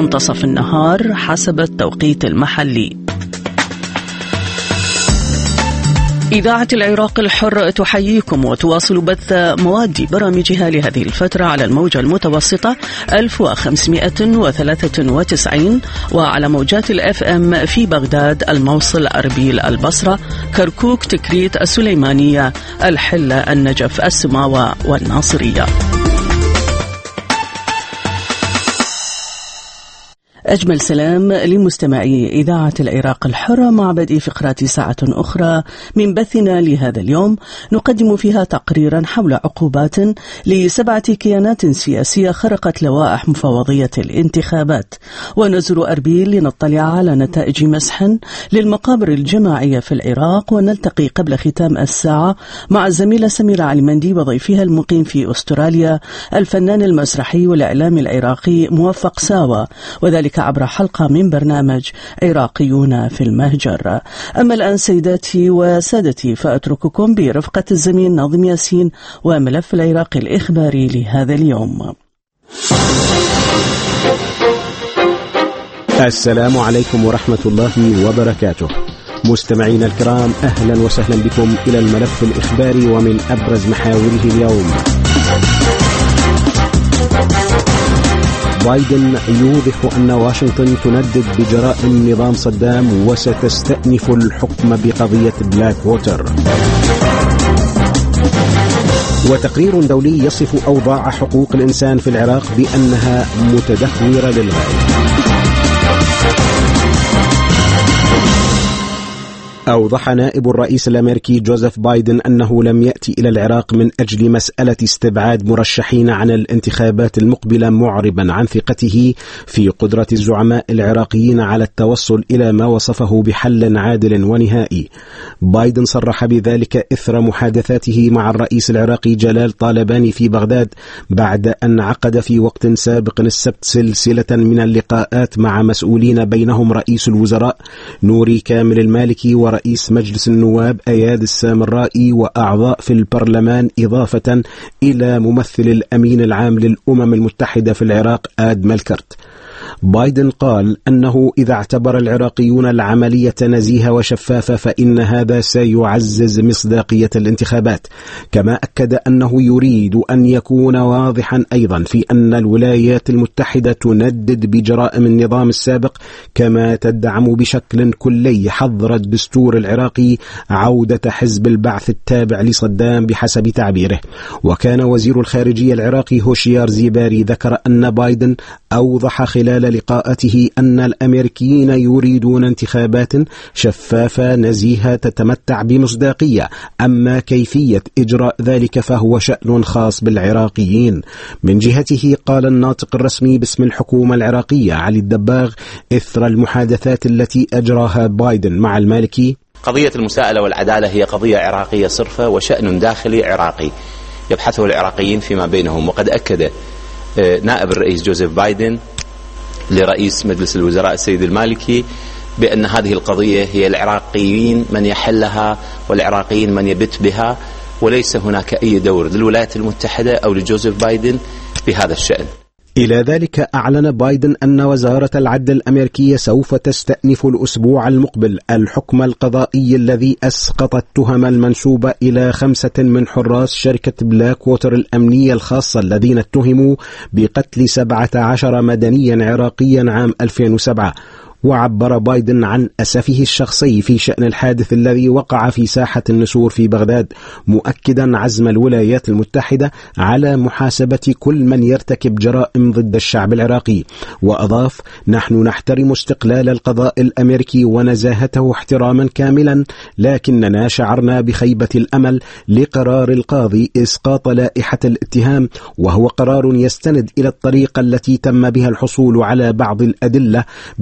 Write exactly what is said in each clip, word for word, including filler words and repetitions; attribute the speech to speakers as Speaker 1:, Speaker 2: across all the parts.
Speaker 1: منتصف النهار حسب التوقيت المحلي. إذاعة العراق الحر تحييكم وتواصل بث مواد برامجها لهذه الفترة على الموجة المتوسطة ألف وخمسمائة وثلاثة وتسعين وعلى موجات الأف أم في بغداد، الموصل، أربيل، البصرة، كركوك، تكريت، السليمانية، الحلة، النجف، السماوة والناصرية. أجمل سلام لمستمعي إذاعة العراق الحرة مع بدء فقرات ساعة أخرى من بثنا لهذا اليوم، نقدم فيها تقريرا حول عقوبات لسبعة كيانات سياسية خرقت لوائح مفوضية الانتخابات، ونزور أربيل لنطلع على نتائج مسح للمقابر الجماعية في العراق، ونلتقي قبل ختام الساعة مع الزميلة سميرة علمندي وضيفها المقيم في أستراليا الفنان المسرحي والإعلامي العراقي موفق ساوى، وذلك عبر حلقة من برنامج عراقيون في المهجر. أما الآن سيداتي وسادتي فأترككم برفقة الزميل ناظم ياسين وملف العراق الإخباري لهذا اليوم.
Speaker 2: السلام عليكم ورحمة الله وبركاته. مستمعين الكرام، أهلا وسهلا بكم إلى الملف الإخباري ومن أبرز محاوره اليوم. بايدن يوضح أن واشنطن تندد بجرائم نظام صدام وستستأنف الحكم بقضية بلاك ووتر. وتقرير دولي يصف أوضاع حقوق الإنسان في العراق بأنها متدهورة للغاية. أوضح نائب الرئيس الأمريكي جوزيف بايدن أنه لم يأتي إلى العراق من أجل مسألة استبعاد مرشحين عن الانتخابات المقبلة، معربا عن ثقته في قدرة الزعماء العراقيين على التوصل إلى ما وصفه بحل عادل ونهائي. بايدن صرح بذلك إثر محادثاته مع الرئيس العراقي جلال طالباني في بغداد، بعد أن عقد في وقت سابق السبت سلسلة من اللقاءات مع مسؤولين بينهم رئيس الوزراء نوري كامل المالكي ورئيس مجلس النواب أياد السامرائي وأعضاء في البرلمان، إضافة إلى ممثل الأمين العام للأمم المتحدة في العراق آد ملكرت. بايدن قال أنه إذا اعتبر العراقيون العملية نزيهة وشفافة فإن هذا سيعزز مصداقية الانتخابات، كما أكد أنه يريد أن يكون واضحا أيضا في أن الولايات المتحدة تندد بجرائم النظام السابق، كما تدعم بشكل كلي حظر الدستور العراقي عودة حزب البعث التابع لصدام بحسب تعبيره. وكان وزير الخارجية العراقي هوشيار زيباري ذكر أن بايدن أوضح خلال لقاءته أن الأمريكيين يريدون انتخابات شفافة نزيهة تتمتع بمصداقية، أما كيفية إجراء ذلك فهو شأن خاص بالعراقيين. من جهته قال الناطق الرسمي باسم الحكومة العراقية علي الدباغ إثر المحادثات التي أجراها بايدن مع المالكي:
Speaker 3: قضية المساءلة والعدالة هي قضية عراقية صرفة وشأن داخلي عراقي يبحثه العراقيين فيما بينهم. وقد أكد نائب الرئيس جوزيف بايدن لرئيس مجلس الوزراء السيد المالكي بأن هذه القضية هي العراقيين من يحلها والعراقيين من يبت بها، وليس هناك أي دور للولايات المتحدة أو لجوزيف بايدن بهذا الشأن.
Speaker 2: إلى ذلك أعلن بايدن أن وزارة العدل الأمريكية سوف تستأنف الأسبوع المقبل الحكم القضائي الذي أسقط التهم المنسوبة إلى خمسة من حراس شركة بلاك ووتر الأمنية الخاصة الذين اتهموا بقتل سبعة عشر مدنيا عراقيا عام ألفين وسبعة. وعبر بايدن عن أسفه الشخصي في شأن الحادث الذي وقع في ساحة النسور في بغداد، مؤكدا عزم الولايات المتحدة على محاسبة كل من يرتكب جرائم ضد الشعب العراقي. وأضاف: نحن نحترم استقلال القضاء الأمريكي ونزاهته احتراما كاملا، لكننا شعرنا بخيبة الأمل لقرار القاضي إسقاط لائحة الاتهام، وهو قرار يستند إلى الطريقة التي تم بها الحصول على بعض الأدلة بحسب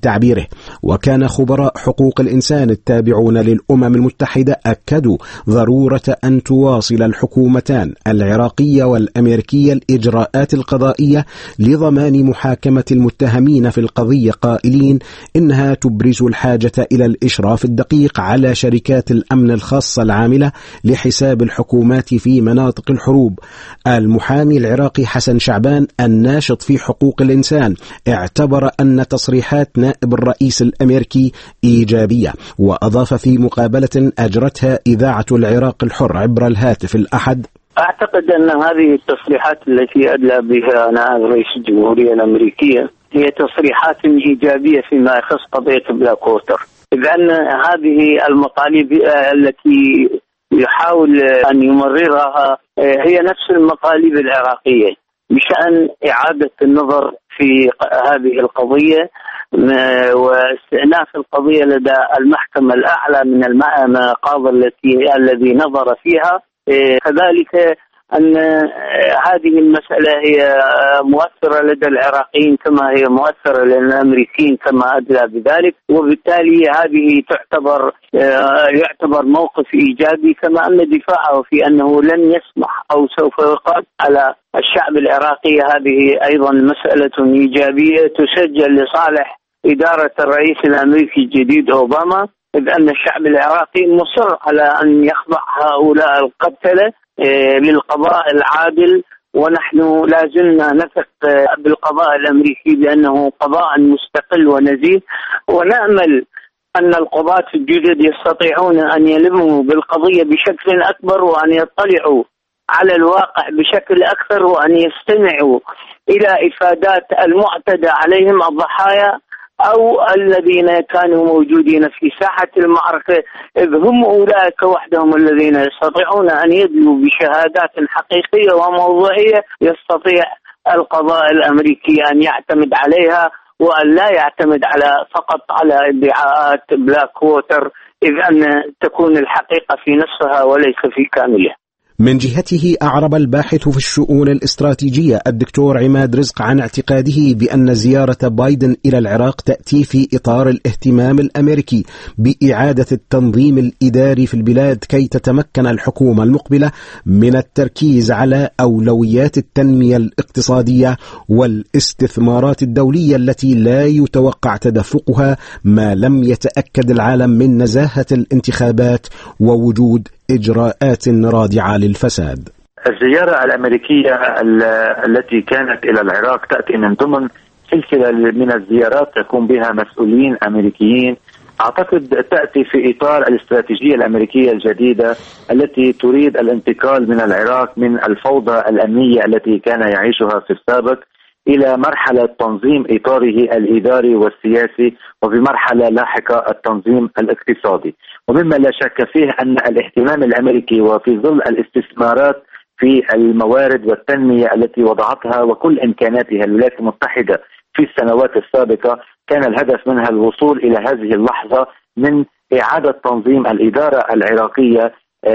Speaker 2: تعبيره. وكان خبراء حقوق الإنسان التابعون للأمم المتحدة أكدوا ضرورة أن تواصل الحكومتان العراقية والأمريكية الإجراءات القضائية لضمان محاكمة المتهمين في القضية، قائلين إنها تبرز الحاجة إلى الإشراف الدقيق على شركات الأمن الخاصة العاملة لحساب الحكومات في مناطق الحروب. المحامي العراقي حسن شعبان الناشط في حقوق الإنسان اعتبر أن تصريحات نائب الرئيس الأمريكي إيجابية، وأضاف في مقابلة أجرتها إذاعة العراق الحر عبر الهاتف الأحد:
Speaker 4: أعتقد أن هذه التصريحات التي أدلى بها نائب رئيس الجمهورية الأمريكية هي تصريحات إيجابية فيما يخص قضية بلاك ووتر، لأن هذه المقالب التي يحاول أن يمررها هي نفس المقالب العراقية بشأن إعادة النظر في هذه القضية واستئناف القضية لدى المحكمة الأعلى من المقاضي التي الذي نظر فيها. كذلك أن هذه المسألة هي مؤثرة لدى العراقيين كما هي مؤثرة للأمريكيين كما أدلى بذلك، وبالتالي هذه تعتبر يعتبر موقف إيجابي، كما أن دفاعه في أنه لن يسمح أو سوف يقاض على الشعب العراقي هذه أيضا مسألة إيجابية تسجل لصالح إدارة الرئيس الأمريكي الجديد أوباما، إذ أن الشعب العراقي مصر على أن يخضع هؤلاء القتلة للقضاء العادل، ونحن لازلنا نثق بالقضاء الأمريكي بأنه قضاء مستقل ونزيه، ونأمل أن القضاة الجدد يستطيعون أن يلموا بالقضية بشكل أكبر وأن يطلعوا على الواقع بشكل أكثر وأن يستمعوا إلى إفادات المعتدى عليهم الضحايا أو الذين كانوا موجودين في ساحة المعركة، إذ هم أولئك وحدهم الذين يستطيعون أن يدلوا بشهادات حقيقية وموضوعية يستطيع القضاء الأمريكي أن يعتمد عليها، وأن لا يعتمد على فقط على ادعاءات بلاك ووتر، إذ أن تكون الحقيقة في نفسها وليس في كاملها.
Speaker 2: من جهته أعرب الباحث في الشؤون الاستراتيجية الدكتور عماد رزق عن اعتقاده بأن زيارة بايدن إلى العراق تأتي في إطار الاهتمام الأمريكي بإعادة التنظيم الإداري في البلاد كي تتمكن الحكومة المقبلة من التركيز على أولويات التنمية الاقتصادية والاستثمارات الدولية التي لا يتوقع تدفقها ما لم يتأكد العالم من نزاهة الانتخابات ووجود إجراءات رادعة للفساد.
Speaker 5: الزيارة الأمريكية التي كانت إلى العراق تأتي من ضمن سلسلة من الزيارات تقوم بها مسؤولين أمريكيين، أعتقد تأتي في إطار الاستراتيجية الأمريكية الجديدة التي تريد الانتقال من العراق من الفوضى الأمنية التي كان يعيشها في السابق إلى مرحلة تنظيم إطاره الإداري والسياسي، وفي مرحلة لاحقة التنظيم الاقتصادي. ومما لا شك فيه أن الاهتمام الأمريكي وفي ظل الاستثمارات في الموارد والتنمية التي وضعتها وكل إمكاناتها الولايات المتحدة في السنوات السابقة، كان الهدف منها الوصول إلى هذه اللحظة من إعادة تنظيم الإدارة العراقية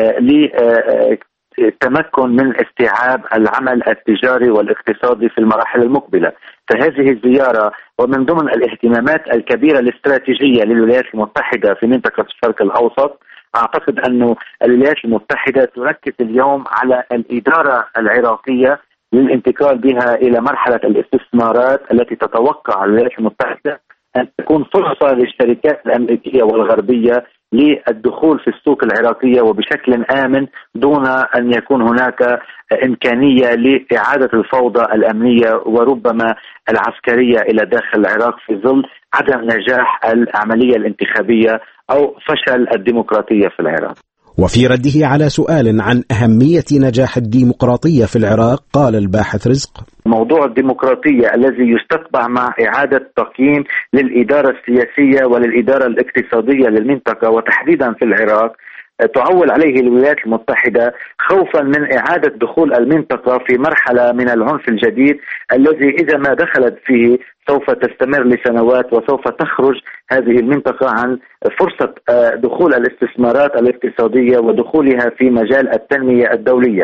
Speaker 5: للتمكن من استيعاب العمل التجاري والاقتصادي في المراحل المقبلة. فهذه الزيارة ومن ضمن الاهتمامات الكبيرة الاستراتيجية للولايات المتحدة في منطقة الشرق الأوسط. أعتقد أن الولايات المتحدة تركز اليوم على الإدارة العراقية للانتقال بها إلى مرحلة الاستثمارات التي تتوقع الولايات المتحدة أن تكون فرصة للشركات الأمريكية والغربية للدخول في السوق العراقية وبشكل آمن دون أن يكون هناك إمكانية لإعادة الفوضى الأمنية وربما العسكرية إلى داخل العراق في ظل عدم نجاح العملية الانتخابية أو فشل الديمقراطية في العراق.
Speaker 2: وفي رده على سؤال عن أهمية نجاح الديمقراطية في العراق قال الباحث رزق:
Speaker 5: موضوع الديمقراطية الذي يستتبع مع إعادة تقييم للإدارة السياسية وللإدارة الاقتصادية للمنطقة وتحديدا في العراق تعول عليه الولايات المتحدة خوفا من إعادة دخول المنطقة في مرحلة من العنف الجديد الذي إذا ما دخلت فيه سوف تستمر لسنوات وسوف تخرج هذه المنطقة عن فرصة دخول الاستثمارات الاقتصادية ودخولها في مجال التنمية الدولية.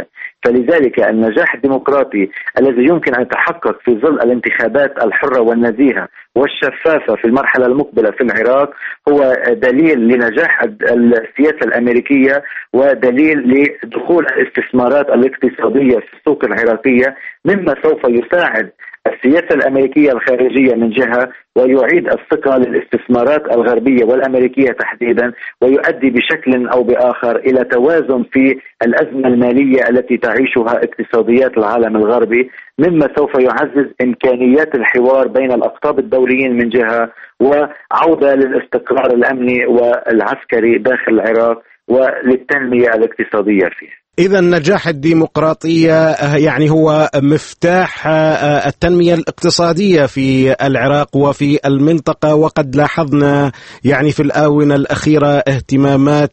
Speaker 5: فلذلك النجاح الديمقراطي الذي يمكن أن يتحقق في ظل الانتخابات الحرة والنزيهة والشفافة في المرحلة المقبلة في العراق هو دليل لنجاح السياسة الأمريكية ودليل لدخول الاستثمارات الاقتصادية في السوق العراقية، مما سوف يساعد السياسة الأمريكية الخارجية من جهة ويعيد الثقة للاستثمارات الغربية والأمريكية تحديدا، ويؤدي بشكل أو بآخر إلى توازن في الأزمة المالية التي تعيشها اقتصاديات العالم الغربي، مما سوف يعزز إمكانيات الحوار بين الأقطاب الدوليين من جهة وعودة للاستقرار الأمني والعسكري داخل العراق وللتنمية الاقتصادية فيه.
Speaker 2: إذا نجاح الديمقراطية يعني هو مفتاح التنمية الاقتصادية في العراق وفي المنطقة، وقد لاحظنا يعني في الآونة الأخيرة اهتمامات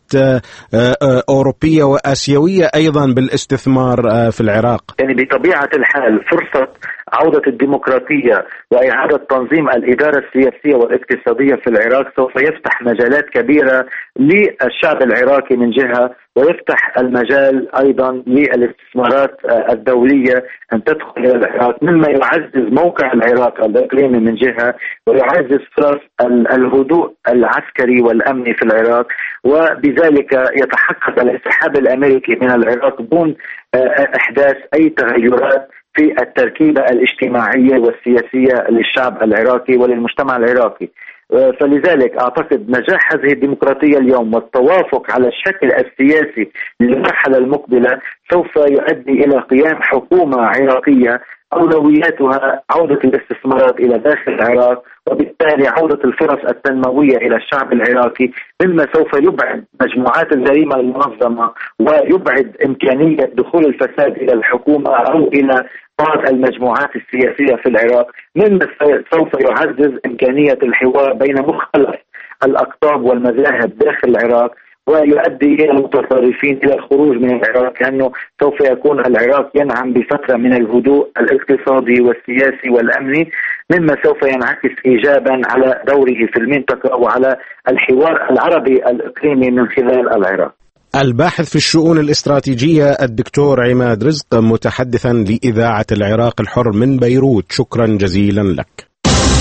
Speaker 2: أوروبية وآسيوية أيضا بالاستثمار في العراق.
Speaker 5: يعني بطبيعة الحال فرصة عودة الديمقراطية وإعادة تنظيم الإدارة السياسية والاقتصادية في العراق سوف يفتح مجالات كبيرة للشعب العراقي من جهة، ويفتح المجال أيضا للاستثمارات الدولية أن تدخل إلى العراق، مما يعزز موقع العراق الإقليمي من جهة، ويعزز فرص الهدوء العسكري والأمني في العراق، وبذلك يتحقق الانسحاب الأمريكي من العراق دون إحداث أي تغيرات في التركيبة الاجتماعية والسياسية للشعب العراقي وللمجتمع العراقي. فلذلك أعتقد نجاح هذه الديمقراطية اليوم والتوافق على الشكل السياسي للمرحلة المقبلة سوف يؤدي إلى قيام حكومة عراقية أولوياتها عودة الاستثمارات إلى داخل العراق، وبالتالي عودة الفرص التنموية إلى الشعب العراقي، مما سوف يبعد مجموعات الجريمة المنظمة ويبعد إمكانية دخول الفساد إلى الحكومة أو إلى بعض المجموعات السياسية في العراق، مما سوف يعزز إمكانية الحوار بين مختلف الأقطاب والمذاهب داخل العراق، ويؤدي إلى المتطرفين إلى الخروج من العراق، لأنه سوف يكون العراق ينعم بفترة من الهدوء الاقتصادي والسياسي والأمني، مما سوف ينعكس إيجابا على دوره في المنطقة وعلى الحوار العربي الإقليمي من خلال العراق.
Speaker 2: الباحث في الشؤون الاستراتيجية الدكتور عماد رزق، متحدثا لإذاعة العراق الحر من بيروت، شكرا جزيلا لك.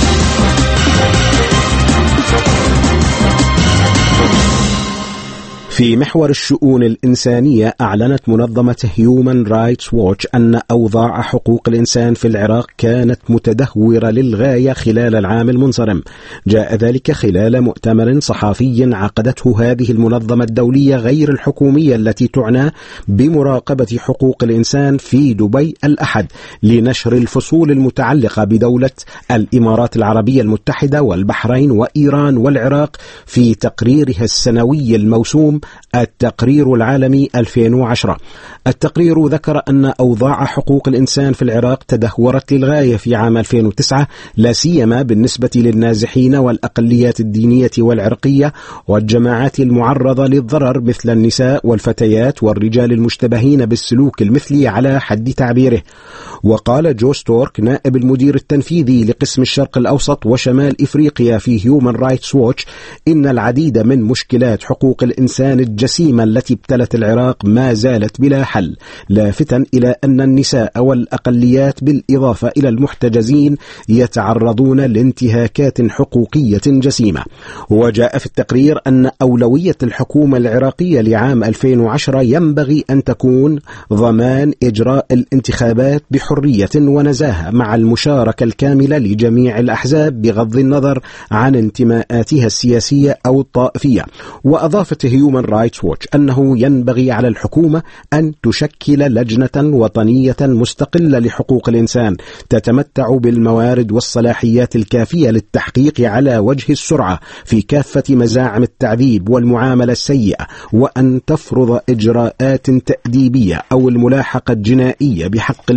Speaker 2: في محور الشؤون الإنسانية، أعلنت منظمة هيومن رايتس ووتش أن أوضاع حقوق الإنسان في العراق كانت متدهورة للغاية خلال العام المنصرم. جاء ذلك خلال مؤتمر صحفي عقدته هذه المنظمة الدولية غير الحكومية التي تعنى بمراقبة حقوق الإنسان في دبي الأحد، لنشر الفصول المتعلقة بدولة الإمارات العربية المتحدة والبحرين وإيران والعراق في تقريرها السنوي الموسوم التقرير العالمي ألفين وعشرة. التقرير ذكر أن أوضاع حقوق الإنسان في العراق تدهورت للغاية في عام ألفين وتسعة، لا سيما بالنسبة للنازحين والأقليات الدينية والعرقية والجماعات المعرضة للضرر مثل النساء والفتيات والرجال المشتبهين بالسلوك المثلي على حد تعبيره. وقال جو ستورك نائب المدير التنفيذي لقسم الشرق الأوسط وشمال إفريقيا في هيومن رايتس ووتش إن العديد من مشكلات حقوق الإنسان الجسيمة التي ابتلت العراق ما زالت بلا حل، لافتا إلى أن النساء والأقليات بالإضافة إلى المحتجزين يتعرضون لانتهاكات حقوقية جسيمة. وجاء في التقرير أن أولوية الحكومة العراقية لعام ألفين وعشرة ينبغي أن تكون ضمان إجراء الانتخابات بحرية ونزاهة مع المشاركة الكاملة لجميع الأحزاب بغض النظر عن انتماءاتها السياسية أو الطائفية. وأضافت هيومن رايتس ووتش أنه ينبغي على الحكومة أن تشكل لجنة وطنية مستقلة لحقوق الإنسان تتمتع بالموارد والصلاحيات الكافية للتحقيق على وجه السرعة في كافة مزاعم التعذيب والمعاملة السيئة، وأن تفرض إجراءات تأديبية أو الملاحقة الجنائية بحق المسؤولين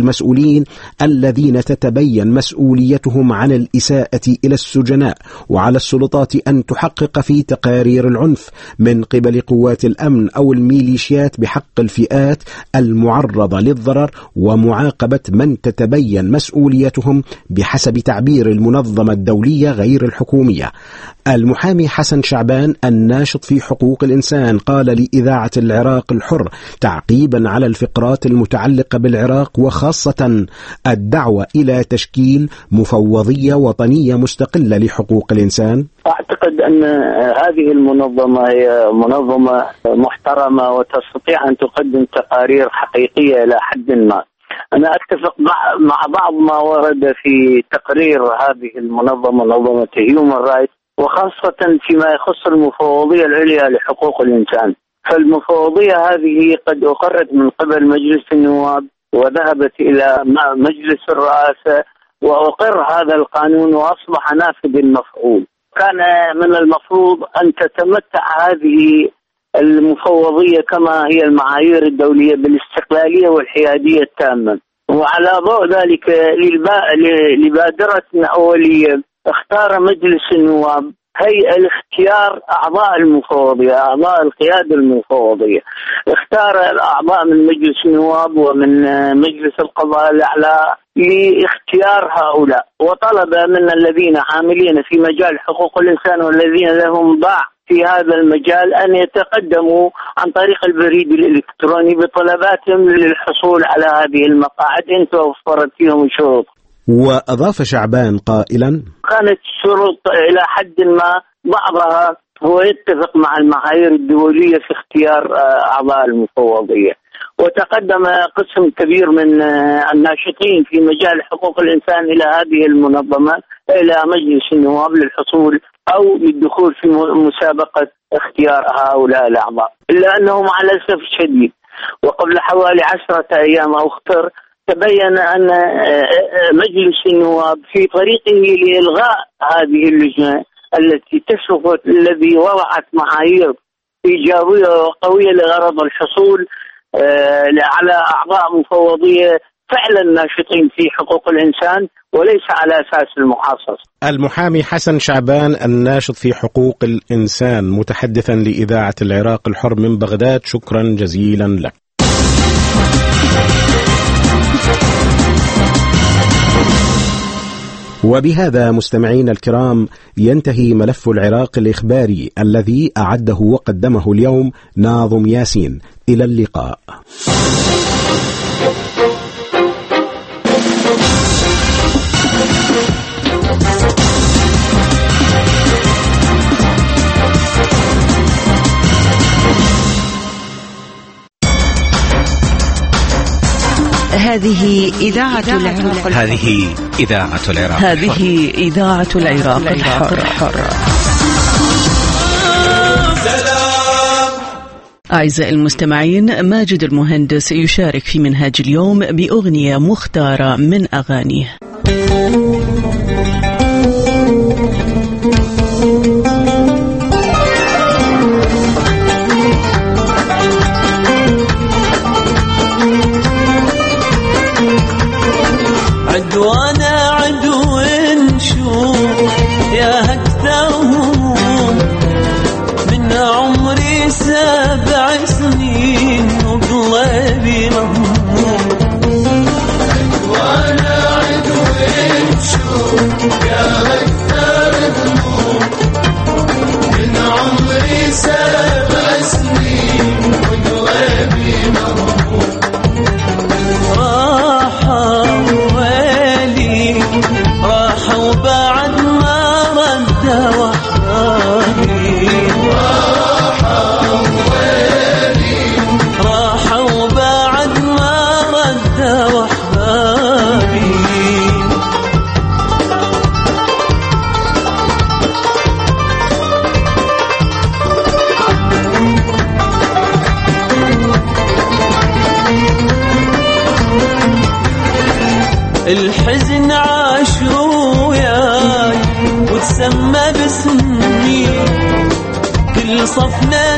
Speaker 2: المسؤولين الذين تتبين مسؤوليتهم عن الإساءة إلى السجناء، وعلى السلطات أن تحقق في تقارير العنف من قبل قوات الأمن أو الميليشيات بحق الفئات المعرضة للضرر، ومعاقبة من تتبين مسؤوليتهم بحسب تعبير المنظمة الدولية غير الحكومية. المحامي حسن شعبان الناشط في حقوق الإنسان قال لإذاعة العراق الحر تعقيبا على الفقرات المتعلقة بالعراق وخاصة الدعوة إلى تشكيل مفوضية وطنية مستقلة لحقوق الإنسان:
Speaker 4: أعتقد أن هذه المنظمة هي منظمة محترمة وتستطيع أن تقدم تقارير حقيقية إلى حد ما. أنا أتفق مع بعض ما ورد في تقرير هذه المنظمة، منظمة هيومن رايتس، وخاصة فيما يخص المفوضية العليا لحقوق الإنسان. فالمفوضية هذه قد أقرت من قبل مجلس النواب وذهبت إلى مجلس الرئاسة وأقر هذا القانون وأصبح نافذ مفعول. كان من المفروض أن تتمتع هذه المفوضية كما هي المعايير الدولية بالاستقلالية والحيادية التامة. وعلى ضوء ذلك لبادرة أولية اختار مجلس النواب هيئة لاختيار أعضاء المفوضية، أعضاء القيادة المفوضية. اختار الأعضاء من مجلس النواب ومن مجلس القضاء الأعلى لاختيار هؤلاء، وطلب من الذين عاملين في مجال حقوق الإنسان والذين لهم باع في هذا المجال أن يتقدموا عن طريق البريد الإلكتروني بطلباتهم للحصول على هذه المقاعد إن توفرت فيهم شروط.
Speaker 2: وأضاف شعبان قائلا:
Speaker 4: كانت الشروط إلى حد ما بعضها هو يتفق مع المعايير الدولية في اختيار أعضاء المفوضية، وتقدم قسم كبير من الناشطين في مجال حقوق الإنسان إلى هذه المنظمة إلى مجلس النواب للحصول أو للدخول في مسابقة اختيار هؤلاء الأعضاء، إلا أنهم على الأسف الشديد وقبل حوالي عشرة أيام أو أكثر تبين أن مجلس النواب في طريقه لإلغاء هذه اللجنة التي تشرف الذي وضعت معايير إيجابية وقوية لغرض الحصول على أعضاء مفوضية فعلا ناشطين في حقوق الإنسان وليس على أساس المحاصصة.
Speaker 2: المحامي حسن شعبان الناشط في حقوق الإنسان متحدثا لإذاعة العراق الحر من بغداد، شكرا جزيلا لك. وبهذا مستمعين الكرام ينتهي ملف العراق الإخباري الذي أعده وقدمه اليوم ناظم ياسين. إلى اللقاء.
Speaker 6: هذه إذاعة العراق.
Speaker 7: هذه إذاعة العراق.
Speaker 1: هذه إذاعة العراق الحر. أعزائي المستمعين، ماجد المهندس يشارك في منهاج اليوم بأغنية مختارة من أغانيه.
Speaker 8: عدوانا عدو نشوف يا أكثرهم من عمري سبع سنين وقلبي مهموم. عدوانا عدو نشوف يا أكثرهم من عمري سبع سنين وقلبي مهموم. وبعد ما رد وحداني راحة ويلي راحة وبعد ما رد وحداني. الحزن عاشوا ياي وتسمى باسمي، كل صفنا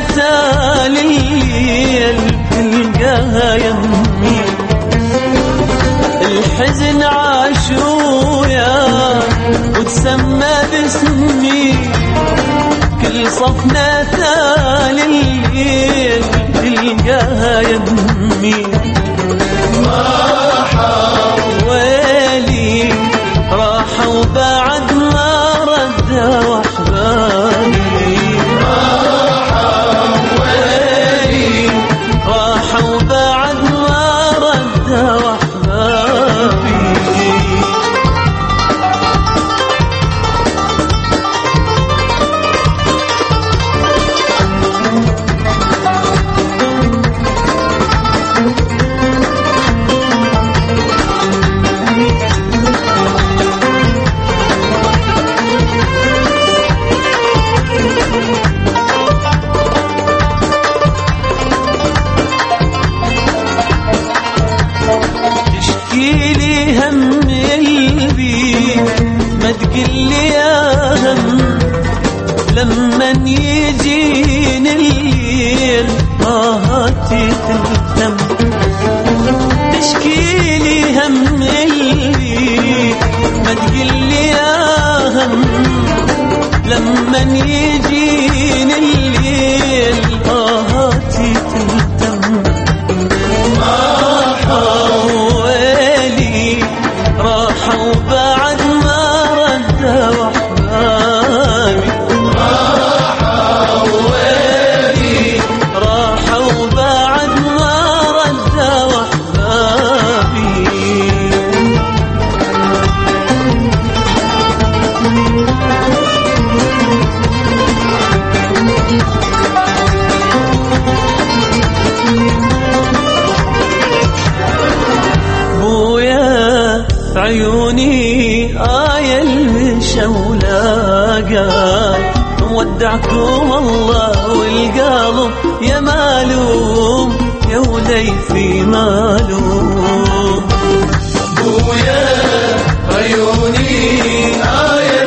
Speaker 8: تالي الليل تلقاها يمي. الحزن عاش وياي وتسمى باسمي، كل صفنا ثاني الليل تلقاها يمي. راحوا ويلي راحوا وبعد ما ردوا أحبابي. راحوا ويلي راحوا وبعد ما ردوا أحبابي. لمن يجيني الليل آهاتي تلتم، تشكيلي هم اللي ما تقلي يا هم. لمن يجيني الليل آهاتي تلتم. راحوا ويلي راحوا بعد ما ردوا أحبابي. عيوني آية المشولاقات مودعكم الله والقلب يا مالوم يا وليفي مالوم. بويا عيوني آية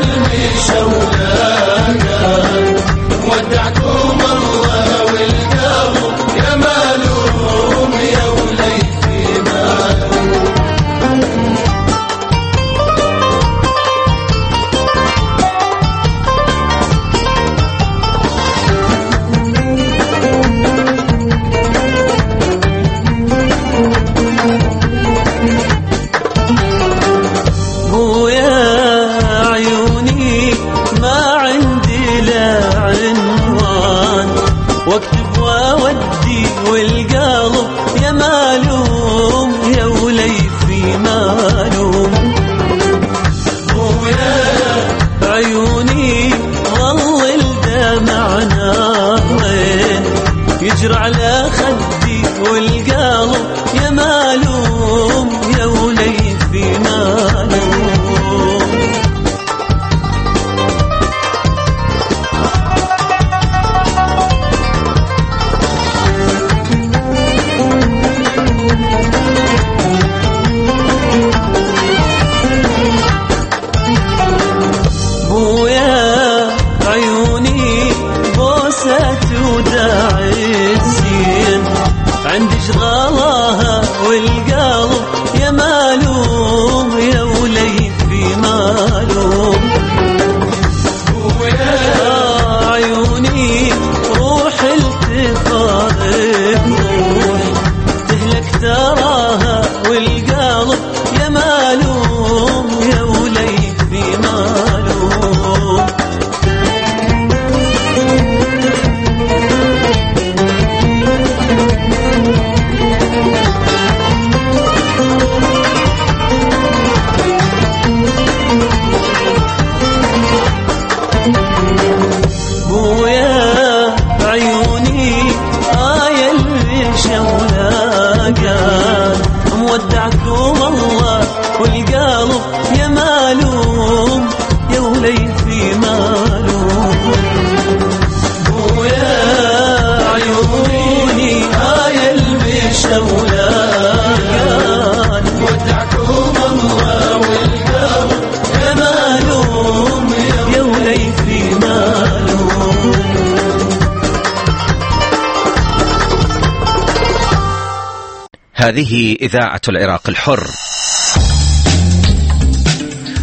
Speaker 8: المشولاقات مودعكم الله والقلب يا مالوم يا وليفي مالوم. واكتب وودي والقلب يا مالوم يا وليفي مالوم. ويا عيوني ظل الدمعنا وين يجري على خدي والقلب يا مالوم يا وليفي مالوم. عندي شغالها والقلب يا مالوم يا وليفي مالوم. ويا عيوني روح التفارق روح تهلك تراها والقلب يا مالوم يا وليفي مالوم. ويا عيوني آية المشولاقات مودعكم الله والقلب يا مالوم يا وليفي مالوم. ويا عيوني آية المشولاقات مودعكم الله والقلب يا مالوم يا وليفي مالوم.
Speaker 7: هذه إذاعة العراق الحر.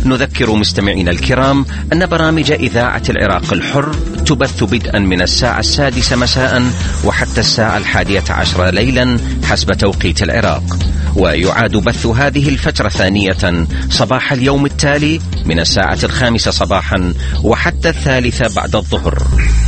Speaker 7: نذكر مستمعينا الكرام أن برامج إذاعة العراق الحر تبث بدءا من الساعة السادسة مساء وحتى الساعة الحادية عشر ليلا حسب توقيت العراق، ويعاد بث هذه الفترة ثانية صباح اليوم التالي من الساعة الخامسة صباحا وحتى الثالثة بعد الظهر.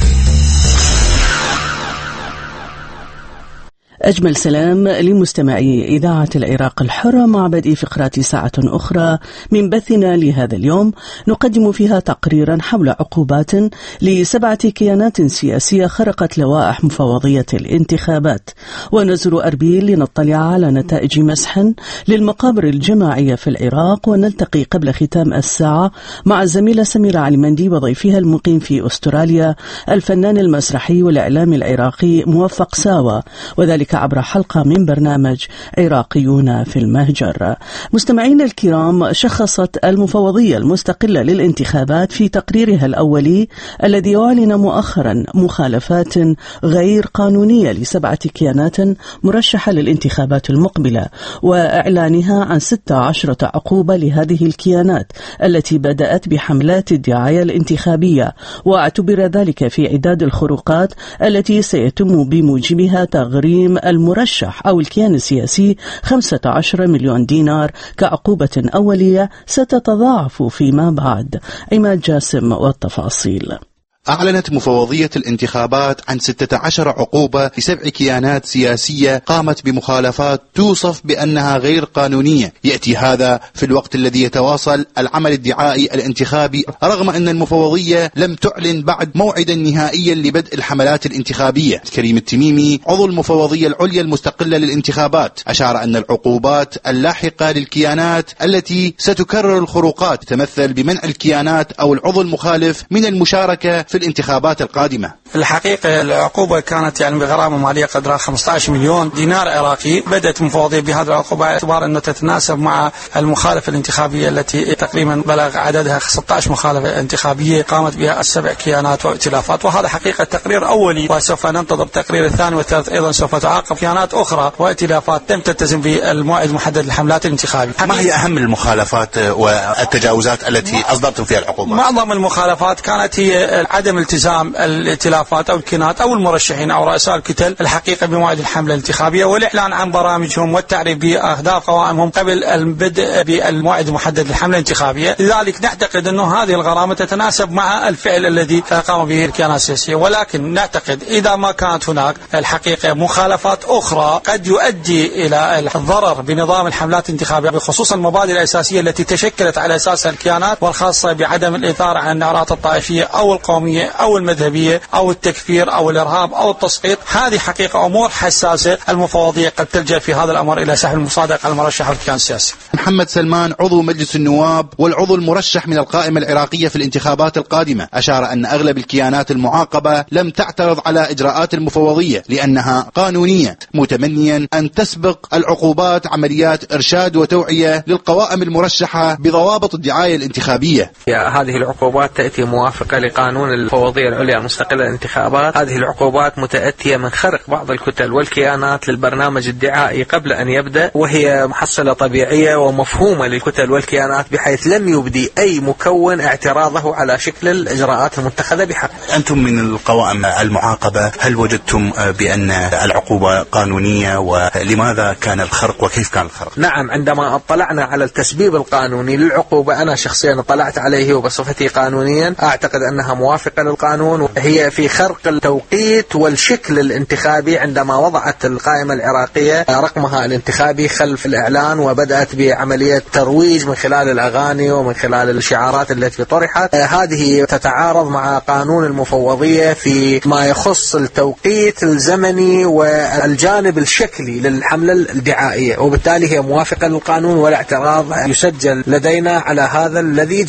Speaker 1: أجمل سلام لمستمعي إذاعة العراق الحرة مع بدء فقرات ساعة أخرى من بثنا لهذا اليوم، نقدم فيها تقريرا حول عقوبات لسبعة كيانات سياسية خرقت لوائح مفوضية الانتخابات، ونزور أربيل لنطلع على نتائج مسح للمقابر الجماعية في العراق، ونلتقي قبل ختام الساعة مع الزميلة سميرة علمندي وضيفها المقيم في أستراليا الفنان المسرحي والإعلامي العراقي موفق ساوى، وذلك عبر حلقة من برنامج عراقيون في المهجر. مستمعين الكرام، شخصت المفوضية المستقلة للانتخابات في تقريرها الأولي الذي أعلن مؤخرا مخالفات غير قانونية لسبعة كيانات مرشحة للانتخابات المقبلة، وإعلانها عن ستة عشرة عقوبة لهذه الكيانات التي بدأت بحملات الدعاية الانتخابية، واعتبر ذلك في عداد الخروقات التي سيتم بموجبها تغريم المرشح أو الكيان السياسي خمسة عشر مليون دينار كعقوبة أولية ستتضاعف فيما بعد. عماد جاسم والتفاصيل.
Speaker 6: أعلنت مفوضية الانتخابات عن ستة عشر عقوبة لسبع كيانات سياسية قامت بمخالفات توصف بأنها غير قانونية. يأتي هذا في الوقت الذي يتواصل العمل الدعائي الانتخابي، رغم أن المفوضية لم تعلن بعد موعدا نهائيا لبدء الحملات الانتخابية. كريم التميمي عضو المفوضية العليا المستقلة للانتخابات أشار أن العقوبات اللاحقة للكيانات التي ستكرر الخروقات تمثل بمنع الكيانات أو العضو المخالف من المشاركة في الانتخابات القادمة.
Speaker 9: الحقيقة العقوبة كانت يعني بغرامة مالية قدرها خمسة عشر مليون دينار عراقي. بدأت المفوضية بهذه العقوبة باعتبار أنه تتناسب مع المخالفة الانتخابية التي تقريبا بلغ عددها ستة عشر مخالفة انتخابية قامت بها السبع كيانات وائتلافات، وهذا حقيقة تقرير أولي، وسوف ننتظر التقرير الثاني والثالث. أيضا سوف تعاقب كيانات أخرى وائتلافات لم تلتزم بالموعد المحدد للحملات الانتخابية.
Speaker 6: ما هي أهم المخالفات والتجاوزات التي أصدرتم فيها العقوبة؟
Speaker 9: معظم المخالفات كانت هي عدم التزام الائتلافات أو الكيانات أو المرشحين أو رؤساء الكتل الحقيقة بموعد الحملة الانتخابية، والإعلان عن برامجهم والتعريف بأهداف قوائمهم قبل البدء بالموعد المحدد للحملة الانتخابية. لذلك نعتقد أنه هذه الغرامة تتناسب مع الفعل الذي قام به الكيانات السياسية، ولكن نعتقد إذا ما كانت هناك الحقيقة مخالفات أخرى قد يؤدي إلى الضرر بنظام الحملات الانتخابية، بخصوص المبادئ الأساسية التي تشكلت على أساسها الكيانات، والخاصة بعدم الإثارة عن النعرات الطائفية أو القومية أو المذهبية أو التكفير أو الإرهاب أو التسقيط. هذه حقيقة أمور حساسة، المفوضية قد تلجأ في هذا الأمر إلى سحب المصادقة على المرشح والكيان السياسي.
Speaker 6: محمد سلمان عضو مجلس النواب والعضو المرشح من القائمة العراقية في الانتخابات القادمة أشار أن أغلب الكيانات المعاقبة لم تعترض على إجراءات المفوضية لأنها قانونية، متمنيا أن تسبق العقوبات عمليات إرشاد وتوعية للقوائم المرشحة بضوابط الدعاية الانتخابية.
Speaker 10: هذه العقوبات تأتي موافقة لقانون المفوضية العليا المستقلة للانتخابات. هذه العقوبات متأتية من خرق بعض الكتل والكيانات للبرنامج الدعائي قبل أن يبدأ، وهي محصلة طبيعية ومفهومة للكتل والكيانات بحيث لم يبدي أي مكون اعتراضه على شكل الإجراءات المتخذة بحق.
Speaker 6: أنتم من القوائم المعاقبة هل وجدتم بأن العقوبة قانونية، ولماذا كان الخرق وكيف كان الخرق؟
Speaker 10: نعم، عندما اطلعنا على التسبيب القانوني للعقوبة أنا شخصيا اطلعت عليه وبصفتي قانونيا أعتقد أنها موافقة للقانون، وهي في خرق التوقيت والشكل الانتخابي عندما وضعت القائمة العراقية رقمها الانتخابي خلف الإعلان وبدأت بعملية ترويج من خلال الأغاني ومن خلال الشعارات التي طرحت. هذه تتعارض مع قانون المفوضية في ما يخص التوقيت الزمني والجانب الشكلي للحملة الدعائية، وبالتالي هي موافقة للقانون ولا اعتراض يسجل لدينا على هذا الذي جرى.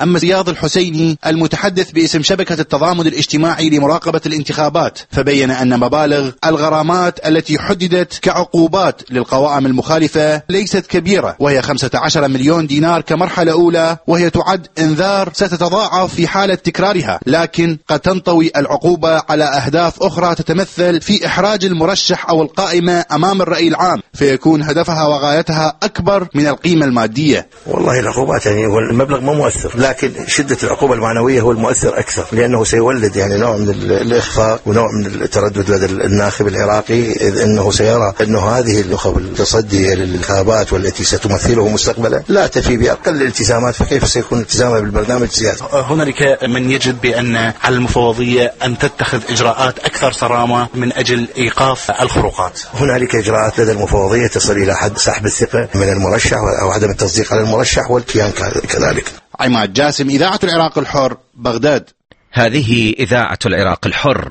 Speaker 6: أما زياد الحسيني المتحدث باسم شبكة التضامن الاجتماعي لمراقبة الانتخابات فبين أن مبالغ الغرامات التي حددت كعقوبات للقوائم المخالفة ليست كبيرة، وهي خمسة عشر مليون دينار كمرحلة أولى، وهي تعد إنذار ستتضاعف في حالة تكرارها، لكن قد تنطوي العقوبة على أهداف أخرى تتمثل في إحراج المرشح أو القائمة أمام الرأي العام، فيكون هدفها وغايتها أكبر من القيمة المادية.
Speaker 11: والله العقوبات يعني هو المبلغ ما مؤثر، لكن شدة العقوبة المعنوية هو المؤثر أكثر، لأنه سيولد يعني نوع من الإخفاق ونوع من التردد لدى الناخب العراقي، إذ أنه سيرى أنه هذه النخب التصدية للانتخابات والتي ستمثله مستقبلا لا تفي بأقل الالتزامات، فكيف سيكون التزامها بالبرنامج السياسي؟
Speaker 12: هنالك من يجد بأن على المفوضية أن تتخذ إجراءات أكثر صرامة من أجل إيقاف الخروقات.
Speaker 11: هنالك إجراءات لدى المفوضية تصل إلى حد سحب الثقة من المرشح أو عدم التصديق على المرشح والكيان كذلك.
Speaker 6: عماد جاسم، إذاعة العراق الحر، بغداد.
Speaker 7: هذه إذاعة العراق الحر.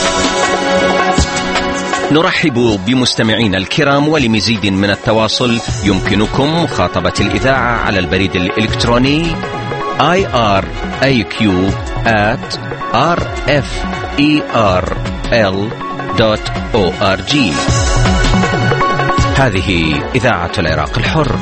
Speaker 7: نرحب بمستمعينا الكرام، ولمزيد من التواصل يمكنكم مخاطبة الإذاعة على البريد الإلكتروني آي آر إيه كيو آت آر إف إي آر إل دوت أو آر جي. هذه إذاعة العراق الحر.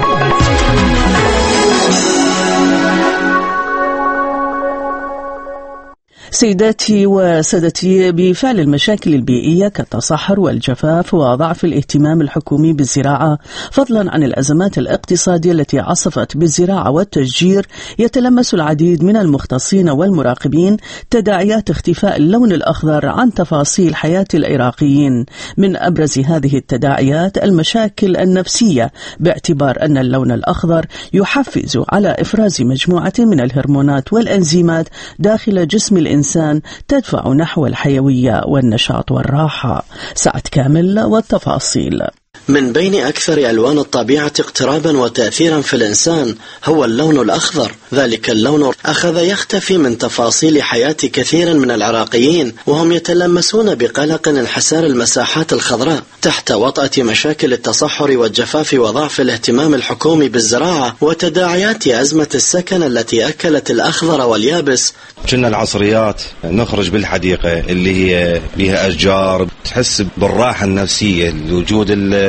Speaker 1: سيداتي وسادتي، بفعل المشاكل البيئية كالتصحر والجفاف وضعف الاهتمام الحكومي بالزراعة، فضلا عن الأزمات الاقتصادية التي عصفت بالزراعة والتشجير، يتلمس العديد من المختصين والمراقبين تداعيات اختفاء اللون الأخضر عن تفاصيل حياة العراقيين. من أبرز هذه التداعيات المشاكل النفسية، باعتبار أن اللون الأخضر يحفز على إفراز مجموعة من الهرمونات والأنزيمات داخل جسم الإنسان تدفع نحو الحيوية والنشاط والراحة. سعد كامل والتفاصيل.
Speaker 13: من بين أكثر ألوان الطبيعة اقترابا وتأثيرا في الإنسان هو اللون الأخضر. ذلك اللون أخذ يختفي من تفاصيل حياة كثير من العراقيين، وهم يتلمسون بقلق انحسار المساحات الخضراء تحت وطأة مشاكل التصحر والجفاف وضعف الاهتمام الحكومي بالزراعة وتداعيات أزمة السكن التي أكلت الأخضر واليابس.
Speaker 14: كنا العصريات نخرج بالحديقة اللي هي بها أشجار، تحس بالراحة النفسية، وجود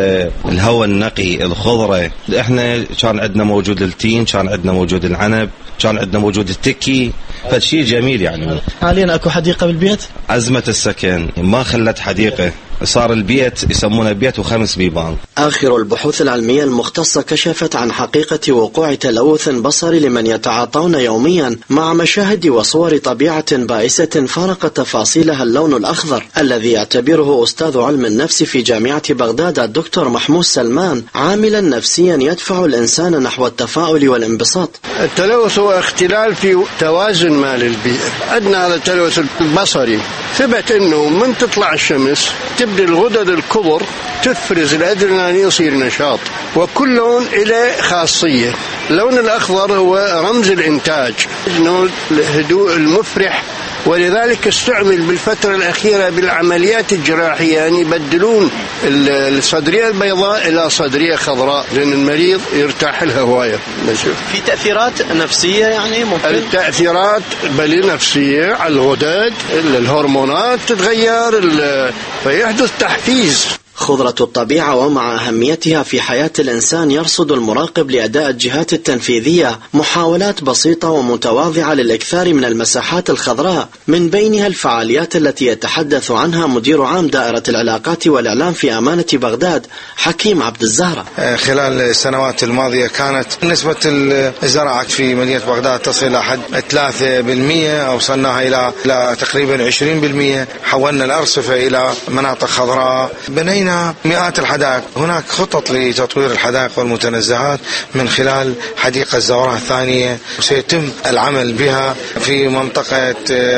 Speaker 14: الهواء النقي، الخضرة. احنا كان عندنا موجود التين، كان عندنا موجود العنب، كان عندنا موجود التكي، فشيء جميل يعني.
Speaker 15: حاليا اكو حديقة بالبيت؟
Speaker 14: أزمة السكن ما خلت حديقة، صار البيت يسمونه بيت وخمس بيبان.
Speaker 13: آخر البحوث العلمية المختصة كشفت عن حقيقة وقوع تلوث بصري لمن يتعاطون يوميا مع مشاهد وصور طبيعة بائسة فارق تفاصيلها اللون الأخضر، الذي يعتبره أستاذ علم النفس في جامعة بغداد الدكتور محمود سلمان عاملا نفسيا يدفع الإنسان نحو التفاؤل والانبساط.
Speaker 16: التلوث هو اختلال في توازن مال البيئة. عندنا هذا التلوث البصري، ثبت أنه من تطلع الشمس تبدأ الغدد الكبر تفرز الأدرينالين، يصير نشاط، وكل لون له خاصية. اللون الأخضر هو رمز الإنتاج، لون الهدوء المفرح، ولذلك استعمل بالفترة الأخيرة بالعمليات الجراحية، يعني يبدلون الصدرية البيضاء إلى صدرية خضراء، لأن المريض يرتاح لها هواية.
Speaker 15: في تأثيرات نفسية يعني ممكن؟
Speaker 16: التأثيرات بل نفسية على الغدد، الهرمونات تتغير، فيحدث تحفيز.
Speaker 13: خضرة الطبيعة ومع أهميتها في حياة الإنسان، يرصد المراقب لأداء الجهات التنفيذية محاولات بسيطة ومتواضعة للإكثار من المساحات الخضراء، من بينها الفعاليات التي يتحدث عنها مدير عام دائرة العلاقات والإعلام في أمانة بغداد حكيم عبد الزهرة.
Speaker 14: خلال السنوات الماضية كانت نسبة الزراعة في مدينة بغداد تصل إلى حد ثلاثة بالمئة، أوصلناها إلى إلى تقريبا عشرين بالمئة. حولنا الأرصفة إلى مناطق خضراء، بنينا مئات الحدائق. هناك خطط لتطوير الحدائق والمتنزهات من خلال حديقة الزوراء الثانية، وسيتم العمل بها في منطقة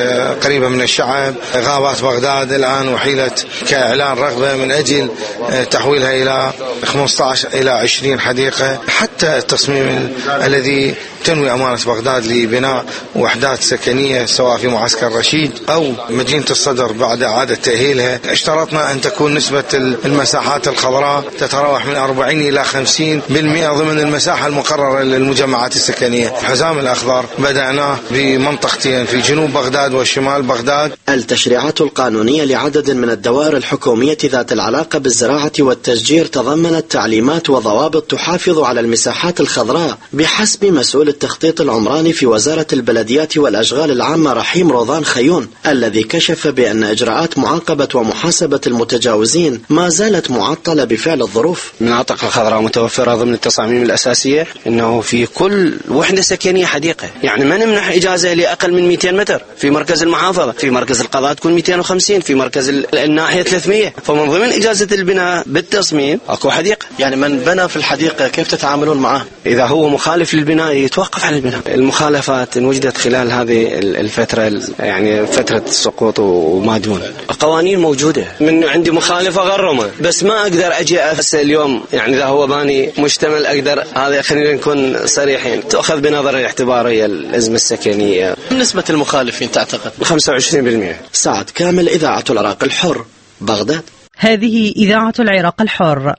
Speaker 14: قريبة من الشعب. غابات بغداد الآن وحيلت كإعلان رغبة من أجل تحويلها إلى خمسة عشر إلى عشرين حديقة، حتى التصميم الذي تنوي أمانة بغداد لبناء وحدات سكنية سواء في معسكر رشيد أو مدينة الصدر بعد إعادة تأهيلها. اشترطنا أن تكون نسبة المساحات الخضراء تتراوح من أربعين إلى خمسين بالمئة ضمن المساحة المقررة للمجمعات السكنية. الحزام الأخضر بدأناه بمنطقتين في جنوب بغداد وشمال بغداد.
Speaker 13: التشريعات القانونية لعدد من الدوائر الحكومية ذات العلاقة بالزراعة والتشجير تضمنت تعليمات وضوابط تحافظ على المساحات الخضراء بحسب مسؤول التخطيط العمراني في وزارة البلديات والأشغال العامة رحيم روضان خيون، الذي كشف بأن إجراءات معاقبة ومحاسبة المتجاوزين ما زالت معطلة بفعل الظروف.
Speaker 17: المناطق الخضراء متوفرة ضمن التصاميم الأساسية أنه في كل وحدة سكنية حديقة، يعني ما نمنح إجازة لأقل من مئتين متر في مركز المحافظة، في مركز القضاء تكون مئتين وخمسين، في مركز الناحية ثلاثمئة. فمن ضمن إجازة البناء بالتصميم أكو حديقة.
Speaker 13: يعني من بنى في الحديقة كيف تتعاملون معه؟
Speaker 17: إذا هو مخالف للبناء يتوقف عن البناء. المخالفات وجدت خلال هذه الفترة، يعني فترة السقوط وما دون. القوانين موجودة، من عندي مخالفة غرمة، بس ما أقدر أجي أفسر اليوم، يعني إذا هو باني مشتمل أقدر هذا، خلينا نكون صريحين، تأخذ بنظر الاعتبارية الأزمة السكنية.
Speaker 13: نسبة المخالفين تعتقد؟
Speaker 17: خمسة وعشرين بالمئة.
Speaker 13: سعد كامل، إذاعة العراق الحر، بغداد.
Speaker 18: هذه إذاعة العراق الحر.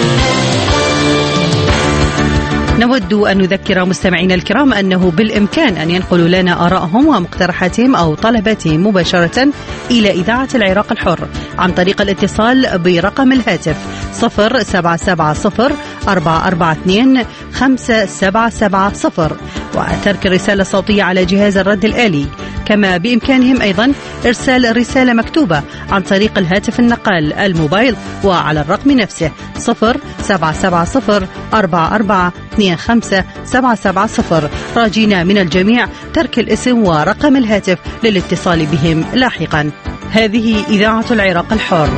Speaker 18: نود أن نذكر مستمعينا الكرام أنه بالإمكان أن ينقلوا لنا آرائهم ومقترحاتهم أو طلباتهم مباشرة إلى إذاعة العراق الحر عن طريق الاتصال برقم الهاتف صفر سبعة سبعة صفر أربعة أربعة اثنين خمسة سبعة سبعة صفر وترك الرسالة الصوتية على جهاز الرد الآلي. كما بإمكانهم أيضا إرسال رسالة مكتوبة عن طريق الهاتف النقال الموبايل وعلى الرقم نفسه صفر سبعة سبعة صفر أربعة أربعة اثنين خمسة سبعة سبعة صفر. راجينا من الجميع ترك الاسم ورقم الهاتف للاتصال بهم لاحقا. هذه إذاعة العراق الحر.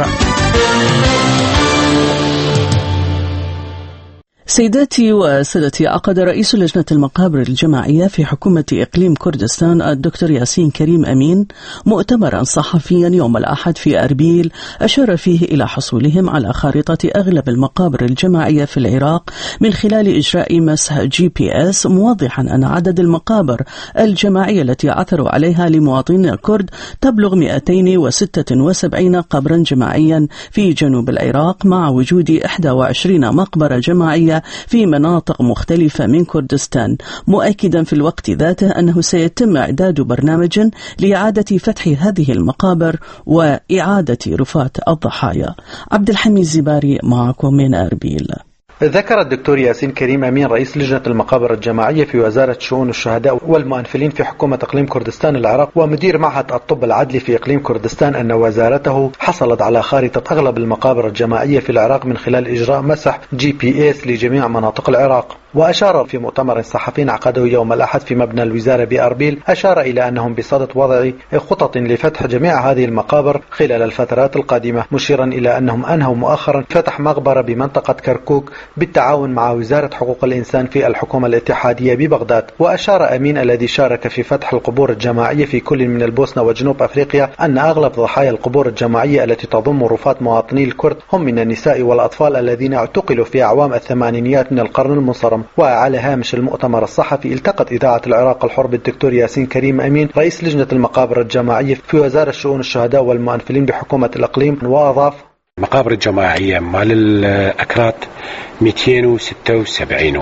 Speaker 1: سيداتي وسادتي، عقد رئيس لجنة المقابر الجماعية في حكومة إقليم كردستان الدكتور ياسين كريم أمين مؤتمرا صحفيا يوم الأحد في أربيل أشار فيه إلى حصولهم على خارطة أغلب المقابر الجماعية في العراق من خلال إجراء مسح جي بي إس، موضحا أن عدد المقابر الجماعية التي عثروا عليها لمواطنين الكرد تبلغ مئتين وستة وسبعين قبرا جماعيا في جنوب العراق، مع وجود إحدى وعشرين مقبرة جماعية في مناطق مختلفة من كردستان، مؤكدا في الوقت ذاته أنه سيتم إعداد برنامج لإعادة فتح هذه المقابر وإعادة رفات الضحايا. عبد الحميد زباري معكم من أربيل.
Speaker 19: ذكر الدكتور ياسين كريم أمين رئيس لجنة المقابر الجماعية في وزارة شؤون الشهداء والمؤنفلين في حكومة إقليم كردستان العراق ومدير معهد الطب العدلي في إقليم كردستان أن وزارته حصلت على خارطة أغلب المقابر الجماعية في العراق من خلال إجراء مسح جي بي إس لجميع مناطق العراق. وأشار في مؤتمر صحفي عقده يوم الأحد في مبنى الوزارة بأربيل، أشار إلى أنهم بصدد وضع خطط لفتح جميع هذه المقابر خلال الفترات القادمة، مشيرا إلى أنهم أنهوا مؤخرا فتح مقبرة بمنطقة كركوك بالتعاون مع وزارة حقوق الإنسان في الحكومة الاتحادية ببغداد. وأشار أمين الذي شارك في فتح القبور الجماعية في كل من البوسنة وجنوب أفريقيا أن أغلب ضحايا القبور الجماعية التي تضم رفات مواطني الكرد هم من النساء والأطفال الذين اعتقلوا في أعوام الثمانينيات من القرن المنصرم. وعلى هامش المؤتمر الصحفي التقت إذاعة العراق الحر بالدكتور ياسين كريم أمين رئيس لجنة المقابر الجماعية في وزارة شؤون الشهداء والمؤنفلين بحكومة الإقليم، وأضاف:
Speaker 20: المقابر الجماعية مال الأكراد مئتين وستة وسبعين،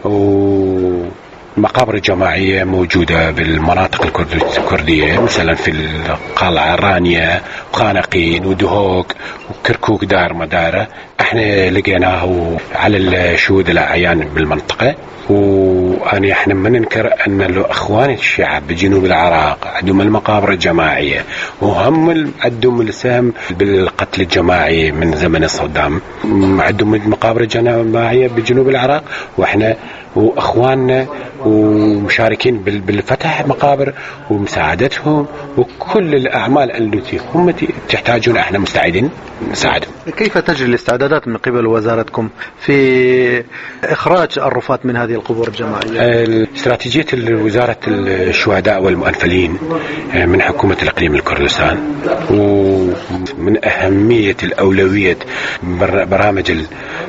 Speaker 20: والمقابر الجماعية موجودة بالمناطق الكردية مثلا في القلعة رانيا وخانقين ودهوك وكركوك دار مدارة. احنا لقيناه على الشهود الأعيان بالمنطقة، وأنا احنا ما ننكر أن الأخوان الشعب بجنوب العراق عندهم المقابر الجماعية وهم عندهم السهم بالقتل الجماعي من زمن صدام، عندهم المقابر الجماعية بجنوب العراق، وإحنا وأخواننا ومشاركين بالفتح مقابر ومساعدتهم وكل الأعمال التي هم تحتاجون احنا مستعدين نساعدهم.
Speaker 19: كيف تجري الاستعدادات من قبل وزارتكم في إخراج الرفات من هذه القبور الجماعية؟
Speaker 20: استراتيجية وزارة الشهداء والمؤنفلين من حكومة الإقليم الكردستان، ومن أهمية الأولوية برامج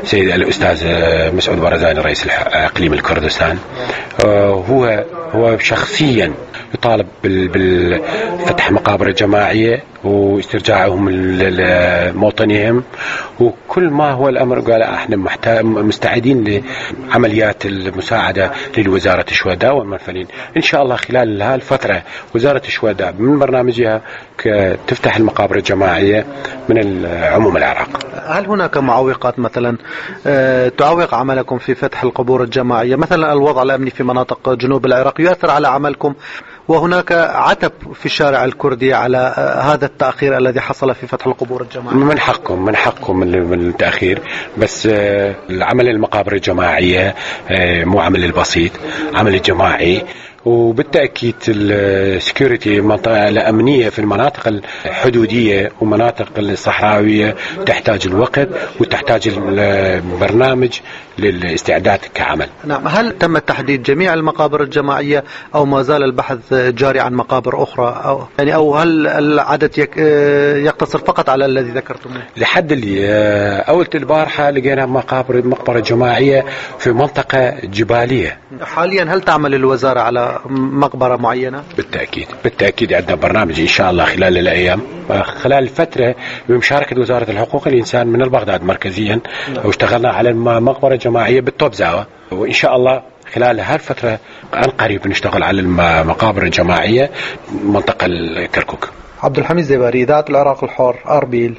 Speaker 20: سيد الأستاذ مسعود برزاني رئيس إقليم الكردستان. هو هو شخصيا يطالب بالفتح مقابر الجماعية واسترجاعهم لموطنهم، وكل ما هو الأمر قال احنا مستعدين لعمليات المساعدة للوزارة الشهداء والمنفلين. إن شاء الله خلال هالفترة وزارة الشهداء من برنامجها تفتح المقابر الجماعية من عموم العراق.
Speaker 19: هل هناك معوقات مثلا تعوق عملكم في فتح القبور الجماعية؟ مثلا الوضع الأمني في مناطق جنوب العراق يؤثر على عملكم، وهناك عتب في الشارع الكردي على هذا التأخير الذي حصل في فتح القبور الجماعية.
Speaker 20: من حقكم من حقكم من التأخير، بس العمل المقابر الجماعية مو عمل البسيط، عمل جماعي، وبالتأكيد السكيورتي المنطقة الأمنية في المناطق الحدودية ومناطق الصحراوية تحتاج الوقت وتحتاج البرنامج للاستعداد كعمل.
Speaker 19: نعم. هل تم تحديد جميع المقابر الجماعية أو ما زال البحث جاري عن مقابر أخرى، أو يعني أو هل العدد يك يقتصر فقط على الذي ذكرتموه؟
Speaker 20: لحد اللي أول البارحة لقينا مقابر مقبرة جماعية في منطقة جبالية.
Speaker 19: حاليا هل تعمل الوزارة على مقبرة معينة؟
Speaker 20: بالتأكيد بالتأكيد عندنا برنامج إن شاء الله خلال الأيام خلال الفترة بمشاركة وزارة الحقوق الإنسان من البغداد مركزيا، واشتغلنا على مقبرة جماعية بالتوبزاوة، وإن شاء الله خلال هالفترة عن قريب نشتغل على المقابر الجماعية منطقة الكركوك.
Speaker 19: عبد الحميد زباري، إذاعة العراق الحر، أربيل.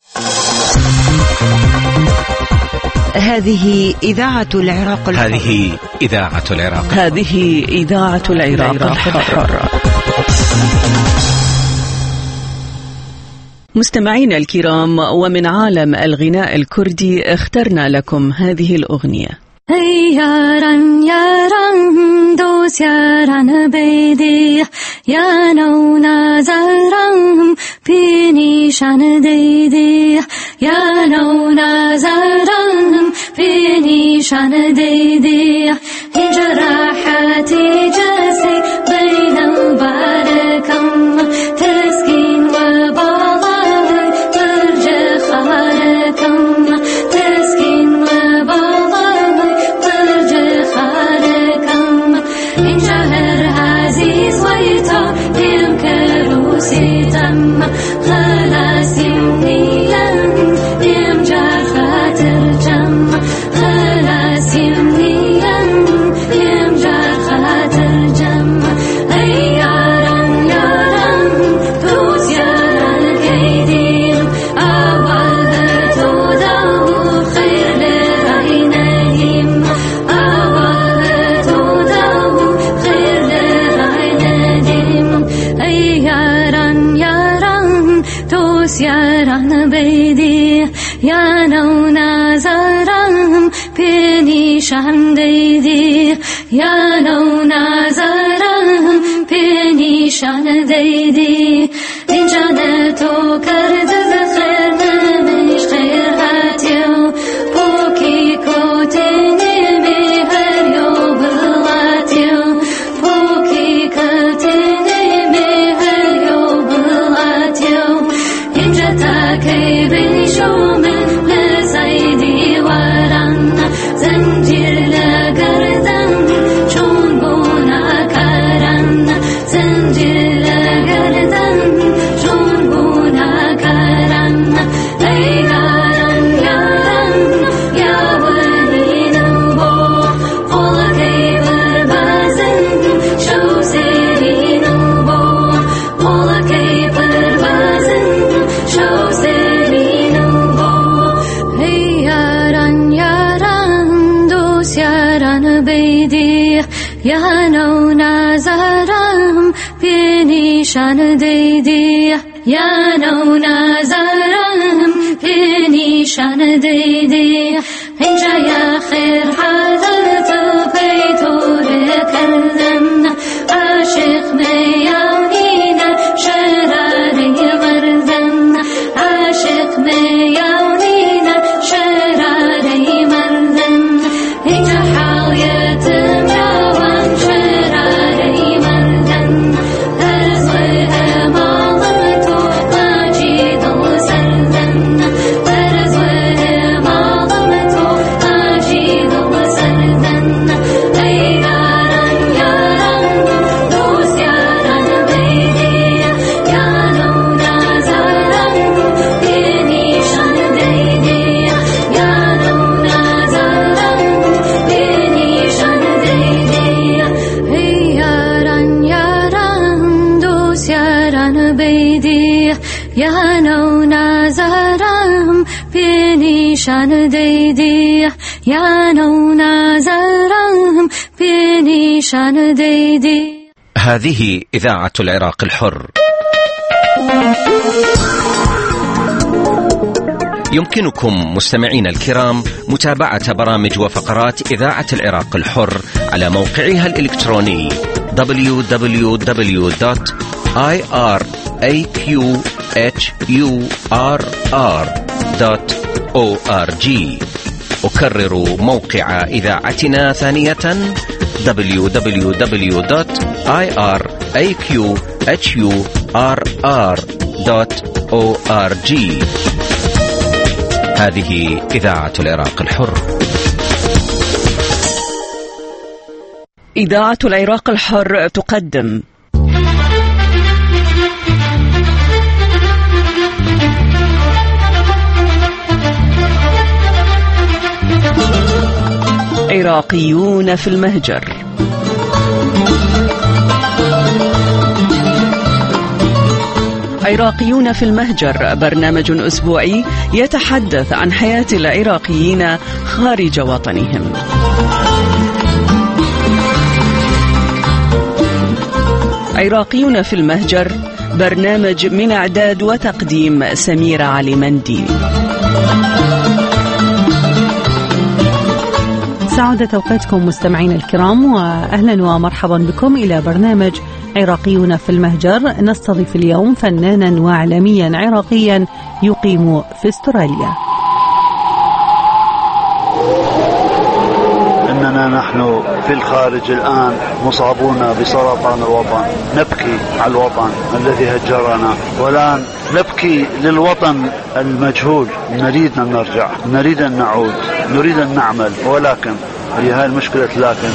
Speaker 18: هذه إذاعة العراق الحر.
Speaker 7: هذه إذاعة العراق
Speaker 1: هذه إذاعة العراق الحر. مستمعينا الكرام، ومن عالم الغناء الكردي اخترنا لكم هذه الأغنية.
Speaker 21: ياران ياران دوس ياران بيدي يا نونا زهران بيني شان ديدي يا نونا زهران بيني شان ديدي جراحاتي جسي بين الباركم تسكين وبالله ترجع خاركم تسكين وبالله ترجع خاركم إن شهر عزيز ويتا يمكرو سيتم خلاص يمنيا يمجر خاطر جم خلاص يمنيا يمجر خاطر جم أي ياران ياران توس ياران كيدين أول توداو خير لرأينهم أول توداو خير لرأينهم أي ياران ياران توس ياران بيدي يا نونا زاران بيني شان ديدي يا نونا زاران بيني شان ديدي إن جانتو كرد خير مش خير هاتيو بوكي كوتيني بهر يوم بلاتيو بوكي كوتيني بهر يوم بلاتيو إن جاتا كي بنشو من لسيدي وران زنجير لقردن شون بونا كارن زنجير لقردن شون بونا كارن أي يارن يارن يا ولين بو قول كيبر بازن شو سيرين بو قول كيبر بازن شو سيرين بو هي يارن يارن دوس يارن بيدي يا نونا زهرم بيني شان ديدي يا نونا زهرم بيني شان ديدي إن جايا خير حضرت بيتور كردن عاشق مياونينا شراري مردن عاشق مياونينا شراري مردن إن حاوية مياون شراري مردن أرزوها مالمتو ماجيد سردن أرزوها مالمتو یانو نظرم به نشان دیدی یانو نظرم به نشان دیدی.
Speaker 7: هذه إذاعة العراق الحر. يمكنكم مستمعين الكرام متابعة برامج وفقرات إذاعة العراق الحر على موقعها الإلكتروني دبليو دبليو دبليو دوت آي آر إيه كيو إتش يو آر آر دوت أو آر جي. أكرر موقع إذاعتنا ثانية دبليو دبليو دبليو دوت آي آر إيه كيو إتش يو آر آر دوت أو آر جي. هذه إذاعة العراق الحر.
Speaker 1: إذاعة العراق الحر تقدم عراقيون في المهجر. عراقيون في المهجر برنامج أسبوعي يتحدث عن حياة العراقيين خارج وطنهم. عراقيون في المهجر برنامج من إعداد وتقديم سميرة علي مندي.
Speaker 18: سعادة أوقاتكم مستمعين الكرام، وأهلا ومرحبا بكم إلى برنامج عراقيون في المهجر. نستضيف اليوم فنانا وإعلاميا عراقيا يقيم في استراليا.
Speaker 3: إننا نحن في الخارج الآن مصابون بسرطان الوطن، نبكي على الوطن الذي هجرنا، والآن نبكي للوطن المجهول. نريد أن نرجع، نريد أن نعود، نريد أن نعمل، ولكن هي هاي المشكلة. لكن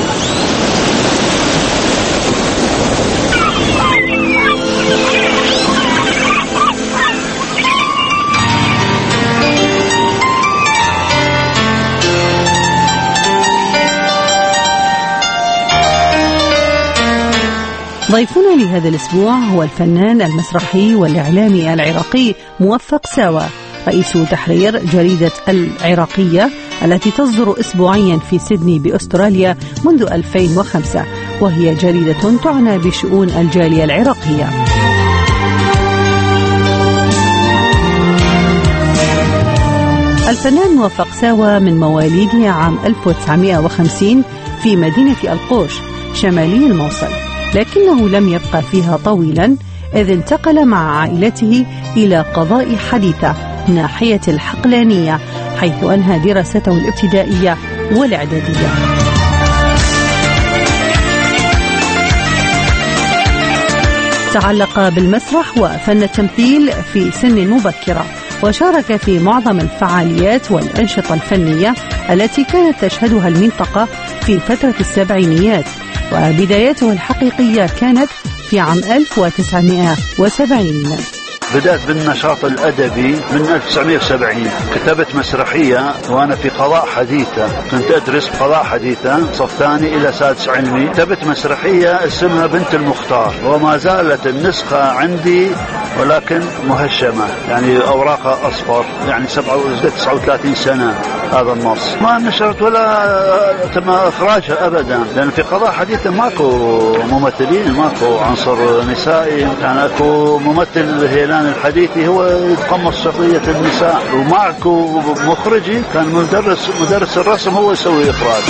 Speaker 18: ضيفنا لهذا الأسبوع هو الفنان المسرحي والإعلامي العراقي موفق ساوى، رئيس تحرير جريدة العراقية التي تصدر أسبوعيا في سيدني بأستراليا منذ ألفين وخمسة، وهي جريدة تعنى بشؤون الجالية العراقية. الفنان موفق ساوى من مواليد عام ألف وتسعمائة وخمسين في مدينة القوش شمالي الموصل، لكنه لم يبقى فيها طويلا إذ انتقل مع عائلته إلى قضاء حديثة ناحية الحقلانية، حيث أنهى دراسته الابتدائية والإعدادية. تعلق بالمسرح وفن التمثيل في سن مبكرة، وشارك في معظم الفعاليات والأنشطة الفنية التي كانت تشهدها المنطقة في فترة السبعينيات، وبدايته الحقيقية كانت في عام ألف وتسعمائة وسبعين.
Speaker 3: بدأت بالنشاط الأدبي من ألف وتسعمائة وسبعين، كتبت مسرحية وأنا في قضاء حديثة، كنت أدرس قضاء حديثة صف ثاني إلى سادس علمي. كتبت مسرحية اسمها بنت المختار، وما زالت النسخة عندي ولكن مهشمة، يعني أوراقها أصفر، يعني تسعة وثلاثين سنة هذا النص. ما نشرت ولا تم إخراجها أبدا، لأن في قضاء حديثة ماكو ممثلين، ماكو عنصر نسائي، كان أكو ممثل هيلان الحديثي هو يتقمص شخصية النساء، ومعكو مخرجي كان مدرس مدرس الرسم هو يسوي إخراج.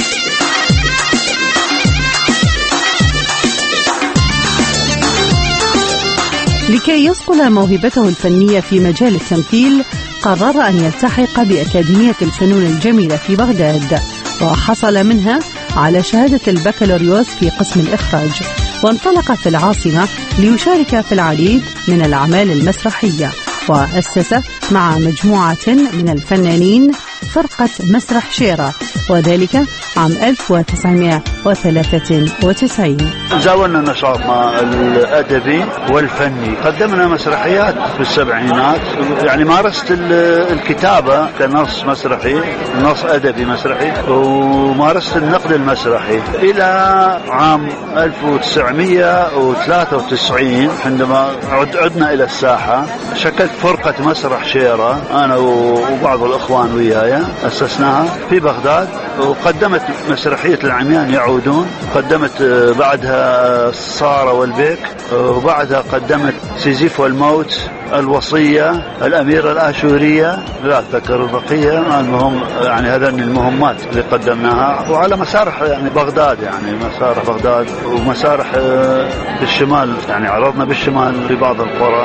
Speaker 18: لكي يصقل موهبته الفنية في مجال التمثيل قرر أن يلتحق بأكاديمية الفنون الجميلة في بغداد، وحصل منها على شهادة البكالوريوس في قسم الإخراج، وانطلق في العاصمة ليشارك في العديد من الأعمال المسرحية، وأسس مع مجموعة من الفنانين فرقة مسرح شيرة، وذلك عام ألف وتسعمائة وثلاثة وتسعين.
Speaker 3: زاولنا نشاطنا الأدبي والفني، قدمنا مسرحيات في السبعينات، يعني مارست الكتابة كنص مسرحي، نص أدبي مسرحي، ومارست النقد المسرحي إلى عام ألف وتسعمائة وثلاثة وتسعين عندما عدنا إلى الساحة. شكلت فرقة مسرح شيرة أنا وبعض الإخوان وياي، أسسناها في بغداد، وقدمت مسرحية العميان يعودون، قدمت بعدها الصارة والبيك، وبعدها قدمت سيزيف والموت، الوصية، الأميرة الآشورية، لا أتذكر البقية. المهم يعني هذا المهمات اللي قدمناها، وعلى مسارح يعني بغداد، يعني مسارح بغداد ومسارح بالشمال، يعني عرضنا بالشمال في بعض القرى.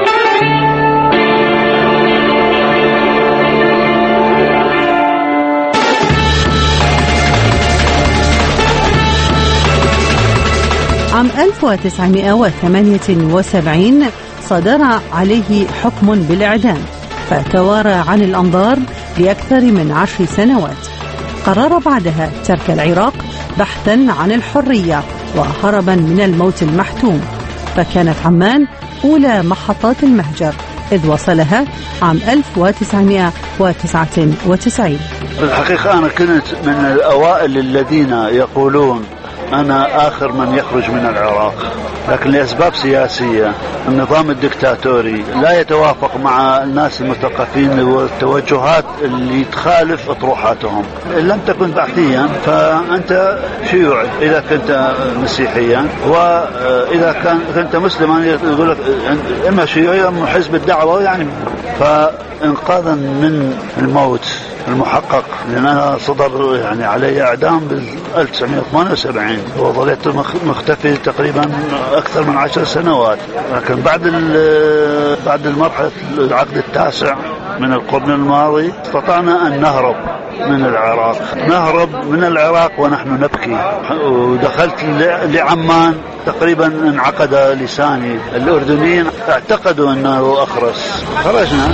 Speaker 18: عام ألف وتسعمائة وثمانية وسبعين صدر عليه حكم بالإعدام، فتوارى عن الأنظار لأكثر من عشر سنوات. قرر بعدها ترك العراق بحثا عن الحرية وهربا من الموت المحتوم، فكانت عمان أولى محطات المهجر، إذ وصلها عام ألف وتسعمائة وتسعة وتسعين.
Speaker 3: الحقيقة أنا كنت من الأوائل الذين يقولون أنا آخر من يخرج من العراق، لكن لأسباب سياسية النظام الدكتاتوري لا يتوافق مع الناس المثقفين والتوجهات اللي تخالف أطروحاتهم. إن لم تكن بحثيا فأنت شيوعي إذا كنت مسيحيا، وإذا كان كنت مسلما يقول لك إما شيوعي أم حزب الدعوة، يعني فإنقاذا من الموت المحقق، لأن أنا صدر يعني علي إعدام بال ألف وتسعمائة وثمانية وسبعين، وظليت مختفي تقريبا أكثر من عشر سنوات. لكن بعد بعد المرحلة العقد التاسع من القرن الماضي استطعنا أن نهرب من العراق، نهرب من العراق ونحن نبكي، ودخلت لعمان تقريبا انعقد لساني. الأردنيين اعتقدوا أنه أخرس، خرجنا.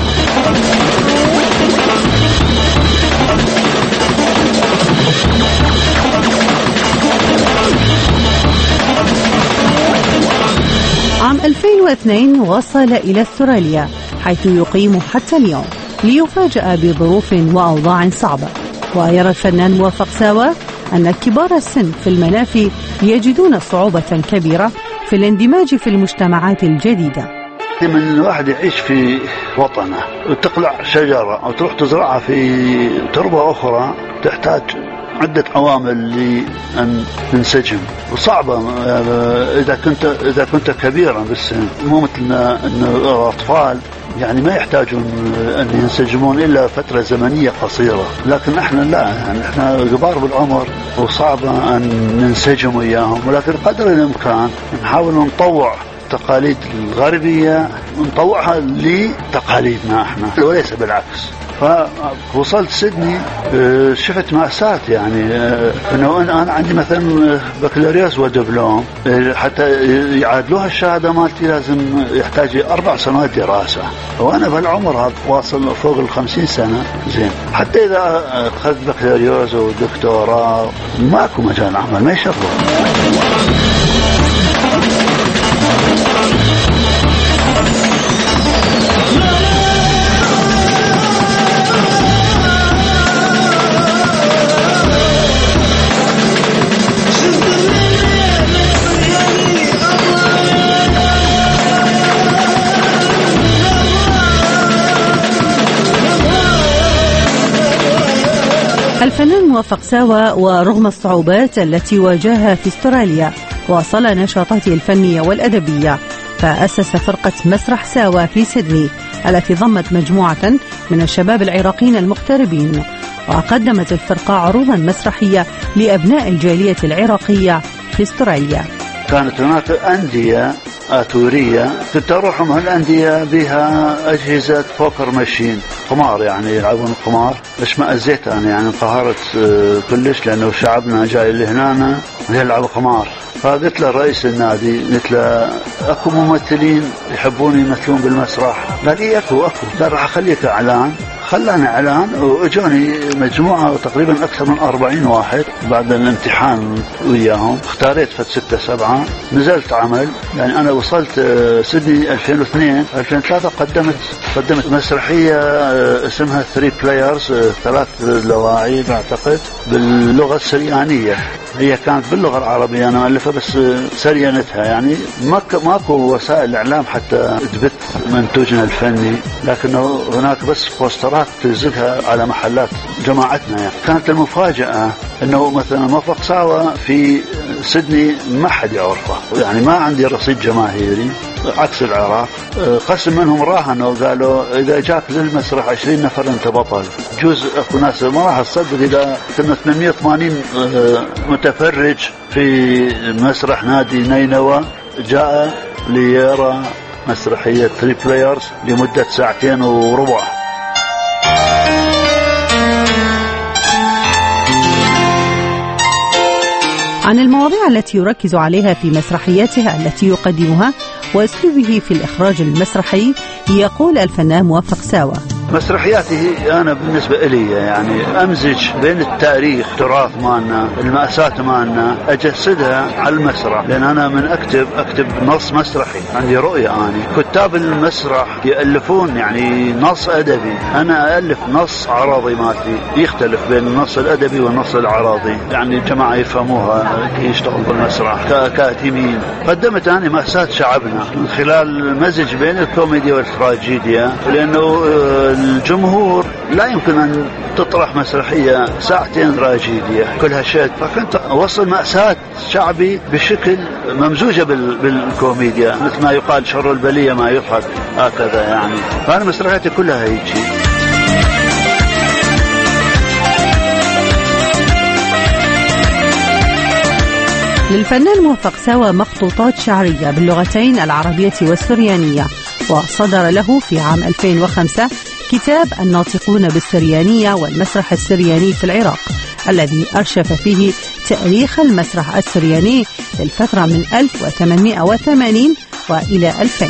Speaker 18: عام ألفين واثنين وصل إلى استراليا، حيث يقيم حتى اليوم، ليفاجأ بظروف وأوضاع صعبة. ويرى الفنان موفق ساوى أن كبار السن في المنافي يجدون صعوبة كبيرة في الاندماج في المجتمعات الجديدة.
Speaker 3: من الواحد يعيش في وطنه وتقلع شجرة أو تروح تزرعها في تربة أخرى تحتاج عدة عوامل لأن تنسجم، وصعبة إذا كنت إذا كنت كبيرا بالسن، مو مثلنا إنه الأطفال يعني ما يحتاجون أن ينسجمون إلا فترة زمنية قصيرة، لكن إحنا لا، يعني إحنا كبار بالعمر وصعبة أن ننسجم وياهم، ولكن قدر الإمكان نحاول نطوع التقاليد الغربية نطوعها لتقاليدنا إحنا وليس بالعكس. فوصلت سيدني شفت مأساة، يعني انه انا عندي مثلا بكالوريوس ودبلوم، حتى يعادلوها الشهاده مالتي لازم يحتاج اربع سنوات دراسه، وانا بهالعمر هذا واصل فوق الخمسين سنه. زين حتى اذا اخذت بكالوريوس ودكتوراه ماكو مجال عمل، ما يشرف.
Speaker 18: الفنان موفق ساوى ورغم الصعوبات التي واجهها في استراليا واصل نشاطاته الفنية والأدبية، فأسس فرقة مسرح ساوى في سيدني التي ضمت مجموعة من الشباب العراقيين المغتربين، وقدمت الفرقة عروضا مسرحية لأبناء الجالية العراقية في استراليا.
Speaker 3: كانت هناك أندية آتورية تروحهم هالأندية بها أجهزة بوكر ماشين، قمار، يعني يلعبون القمار. ليش ما أزيت أنا يعني انقهرت كلش، لأنه شعبنا جاي لهنا يلعبوا قمار. فقلت له رئيس النادي، قلت له أكو ممثلين يحبون يمثلون بالمسرح؟ قال لي أكو أكو. قال راح أخليك إعلان، خلاني إعلان وإجوني مجموعة تقريبا أكثر من أربعين واحد بعد الامتحان وياهم. اختاريت فت ستة سبعة، نزلت عمل. يعني أنا وصلت سيدني ألفين واثنين ألفين وثلاثة قدمت قدمت مسرحية اسمها ثري بلايرز، ثلاث لواعي بعتقد باللغة السريانية. هي كانت باللغة العربية أنا مؤلفة بس سريانتها. يعني ماكو وسائل إعلام حتى تبث منتوجنا الفني، لكنه هناك بس بوسترات تنزلها على محلات جماعتنا. يعني كانت المفاجأة أنه مثلا موفق ساوى في سيدني ما حد يعرفه، يعني ما عندي رصيد جماهيري عكس العراق. قسم منهم راهنوا وقالوا إذا جاك للمسرح عشرين نفر أنت بطل. جزء أكو ناس ما راح تصدق إذا كنا ثمانمائة وثمانين متفرج في مسرح نادي نينوى جاء ليرى مسرحية ثري بلايرز لمدة ساعتين وربع.
Speaker 18: عن المواضيع التي يركز عليها في مسرحياتها التي يقدمها وأسلوبه في الإخراج المسرحي، يقول الفنان موفق ساوى:
Speaker 3: مسرحياته أنا بالنسبة إلي يعني أمزج بين التاريخ تراث مالنا المأساة مالنا أجسدها على المسرح، لأن أنا من أكتب أكتب نص مسرحي، عندي رؤية. أنا كتاب المسرح يألفون يعني نص أدبي، أنا أألف نص عراضي مالتي يختلف بين النص الأدبي والنص العراضي. يعني الجماعة يفهموها كي يشتغل بالمسرح ككاتبين. قدمت أنا مأساة شعبنا من خلال مزج بين الكوميديا والتراجيديا، لأنه الجمهور لا يمكن أن تطرح مسرحية ساعتين تراجيدية كلها شد، فكنت أوصل مأساة شعبي بشكل ممزوجة بالكوميديا، مثل ما يقال شر البلية ما يضحك هكذا. يعني فأنا مسرحياتي كلها هيجي.
Speaker 18: للفنان موفق ساوى مخطوطات شعرية باللغتين العربية والسريانية، وصدر له في عام ألفين وخمسة كتاب الناطقون بالسريانية والمسرح السرياني في العراق، الذي أرشف فيه تاريخ المسرح السرياني للفترة من ألف وثمانمائة وثمانين وإلى ألفين.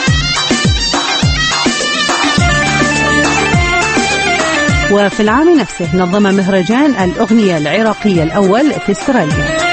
Speaker 18: وفي العام نفسه نظم مهرجان الأغنية العراقية الأول في استراليا.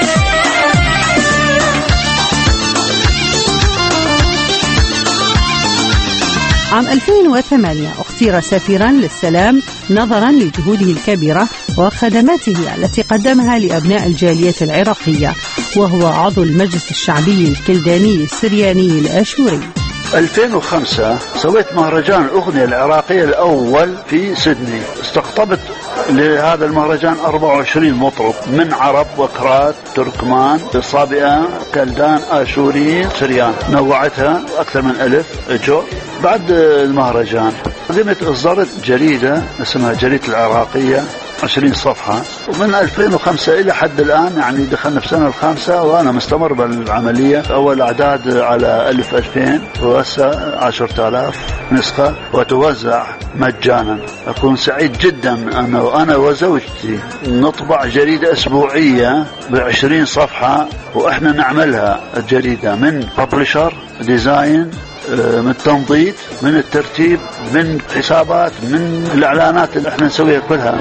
Speaker 18: عام ألفين وثمانية اختير سفيرا للسلام نظرا لجهوده الكبيرة وخدماته التي قدمها لأبناء الجالية العراقية، وهو عضو المجلس الشعبي الكلداني السرياني الآشوري.
Speaker 3: ألفين وخمسة سويت مهرجان الأغنية العراقية الأول في سيدني. استقطبت لهذا المهرجان أربعة وعشرين مطرب من عرب وكرات تركمان صابئة كلدان آشوري سريان، نوعتها أكثر من ألف جو. بعد المهرجان قدمت إصدرت جريدة اسمها جريدة العراقية عشرين صفحة، ومن ألفين وخمسة إلى حد الآن يعني دخلنا في السنة الخامسة وأنا مستمر بالعملية. أول أعداد على ألف ألفين وهسه عشرة آلاف نسخة وتوزع مجانا. أكون سعيد جدا أنا وأنا وزوجتي نطبع جريدة أسبوعية بعشرين صفحة، وإحنا نعملها الجريدة من ببلشر ديزاين، من التنظيف، من الترتيب، من حسابات، من الإعلانات اللي احنا نسويها كلها.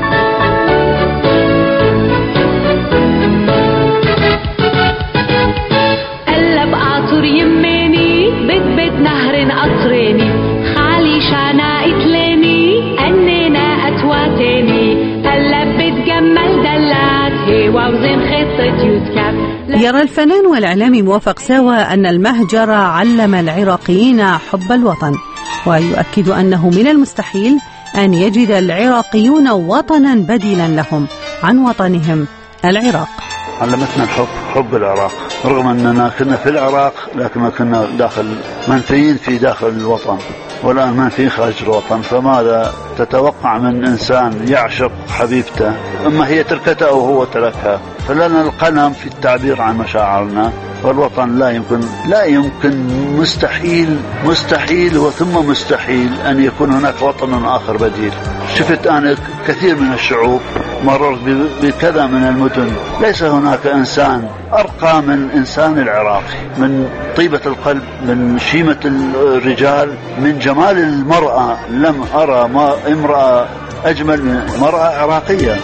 Speaker 5: قلب قاطر يميني بيت بيت نهر قطريني خالي شانا اتليني أننا أتواتيني قلب بتجمل دلات هوا وزين خطة يوتكاب.
Speaker 18: يرى الفنان والإعلامي موفق ساوى أن المهجر علم العراقيين حب الوطن، ويؤكد أنه من المستحيل أن يجد العراقيون وطنا بديلا لهم عن وطنهم العراق.
Speaker 3: علمتنا الحب، حب العراق، رغم أننا كنا في العراق لكن كنا داخل منفيين في داخل الوطن، والآن منفيين خارج الوطن. فماذا تتوقع من إنسان يعشق حبيبته؟ إما هي تركته أو هو تركها. فلنا القلم في التعبير عن مشاعرنا. والوطن لا يمكن لا يمكن مستحيل مستحيل وثم مستحيل أن يكون هناك وطن آخر بديل. شفت أنا كثير من الشعوب، مررت بكذا من المدن، ليس هناك إنسان أرقى من الإنسان العراقي، من طيبة القلب، من شيمة الرجال، من جمال المرأة. لم أرى ما امرأة أجمل من مرأة عراقية.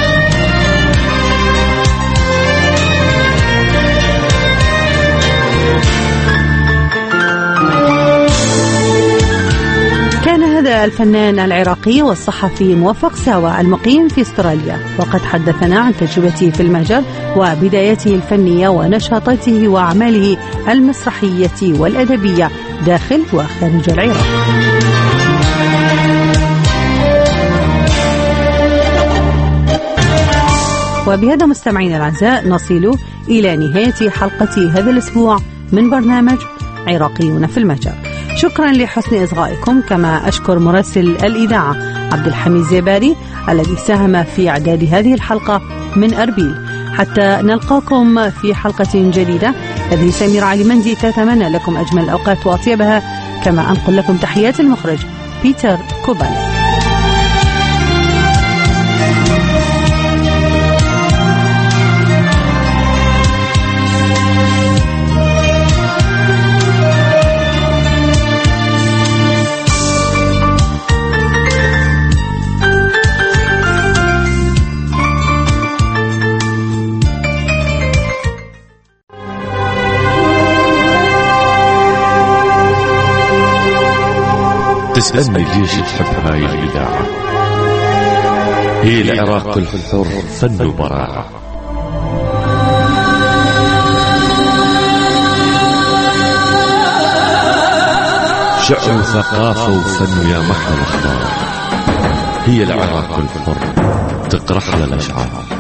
Speaker 18: كان هذا الفنان العراقي والصحفي موفق ساوى المقيم في استراليا، وقد حدثنا عن تجربته في المهجر وبدايته الفنية ونشاطاته وأعماله المسرحية والأدبية داخل وخارج العراق. وبهذا مستمعينا الأعزاء نصل إلى نهاية حلقة هذا الأسبوع من برنامج عراقيون في المهجر. شكرا لحسن إصغائكم، كما أشكر مراسل الإذاعة عبد الحميد زيباري الذي ساهم في إعداد هذه الحلقة من أربيل. حتى نلقاكم في حلقة جديدة، هذه سمير علي مندي تتمنى لكم أجمل الأوقات وأطيبها، كما أنقل لكم تحيات المخرج بيتر كوبال.
Speaker 4: تسألني ليش تحب هاي الإذاعة؟ هي العراق الحر فن وبراعة. شعر وثقافة وفن يا محلى الأخبار. هي العراق الحر تقرح للأشعار.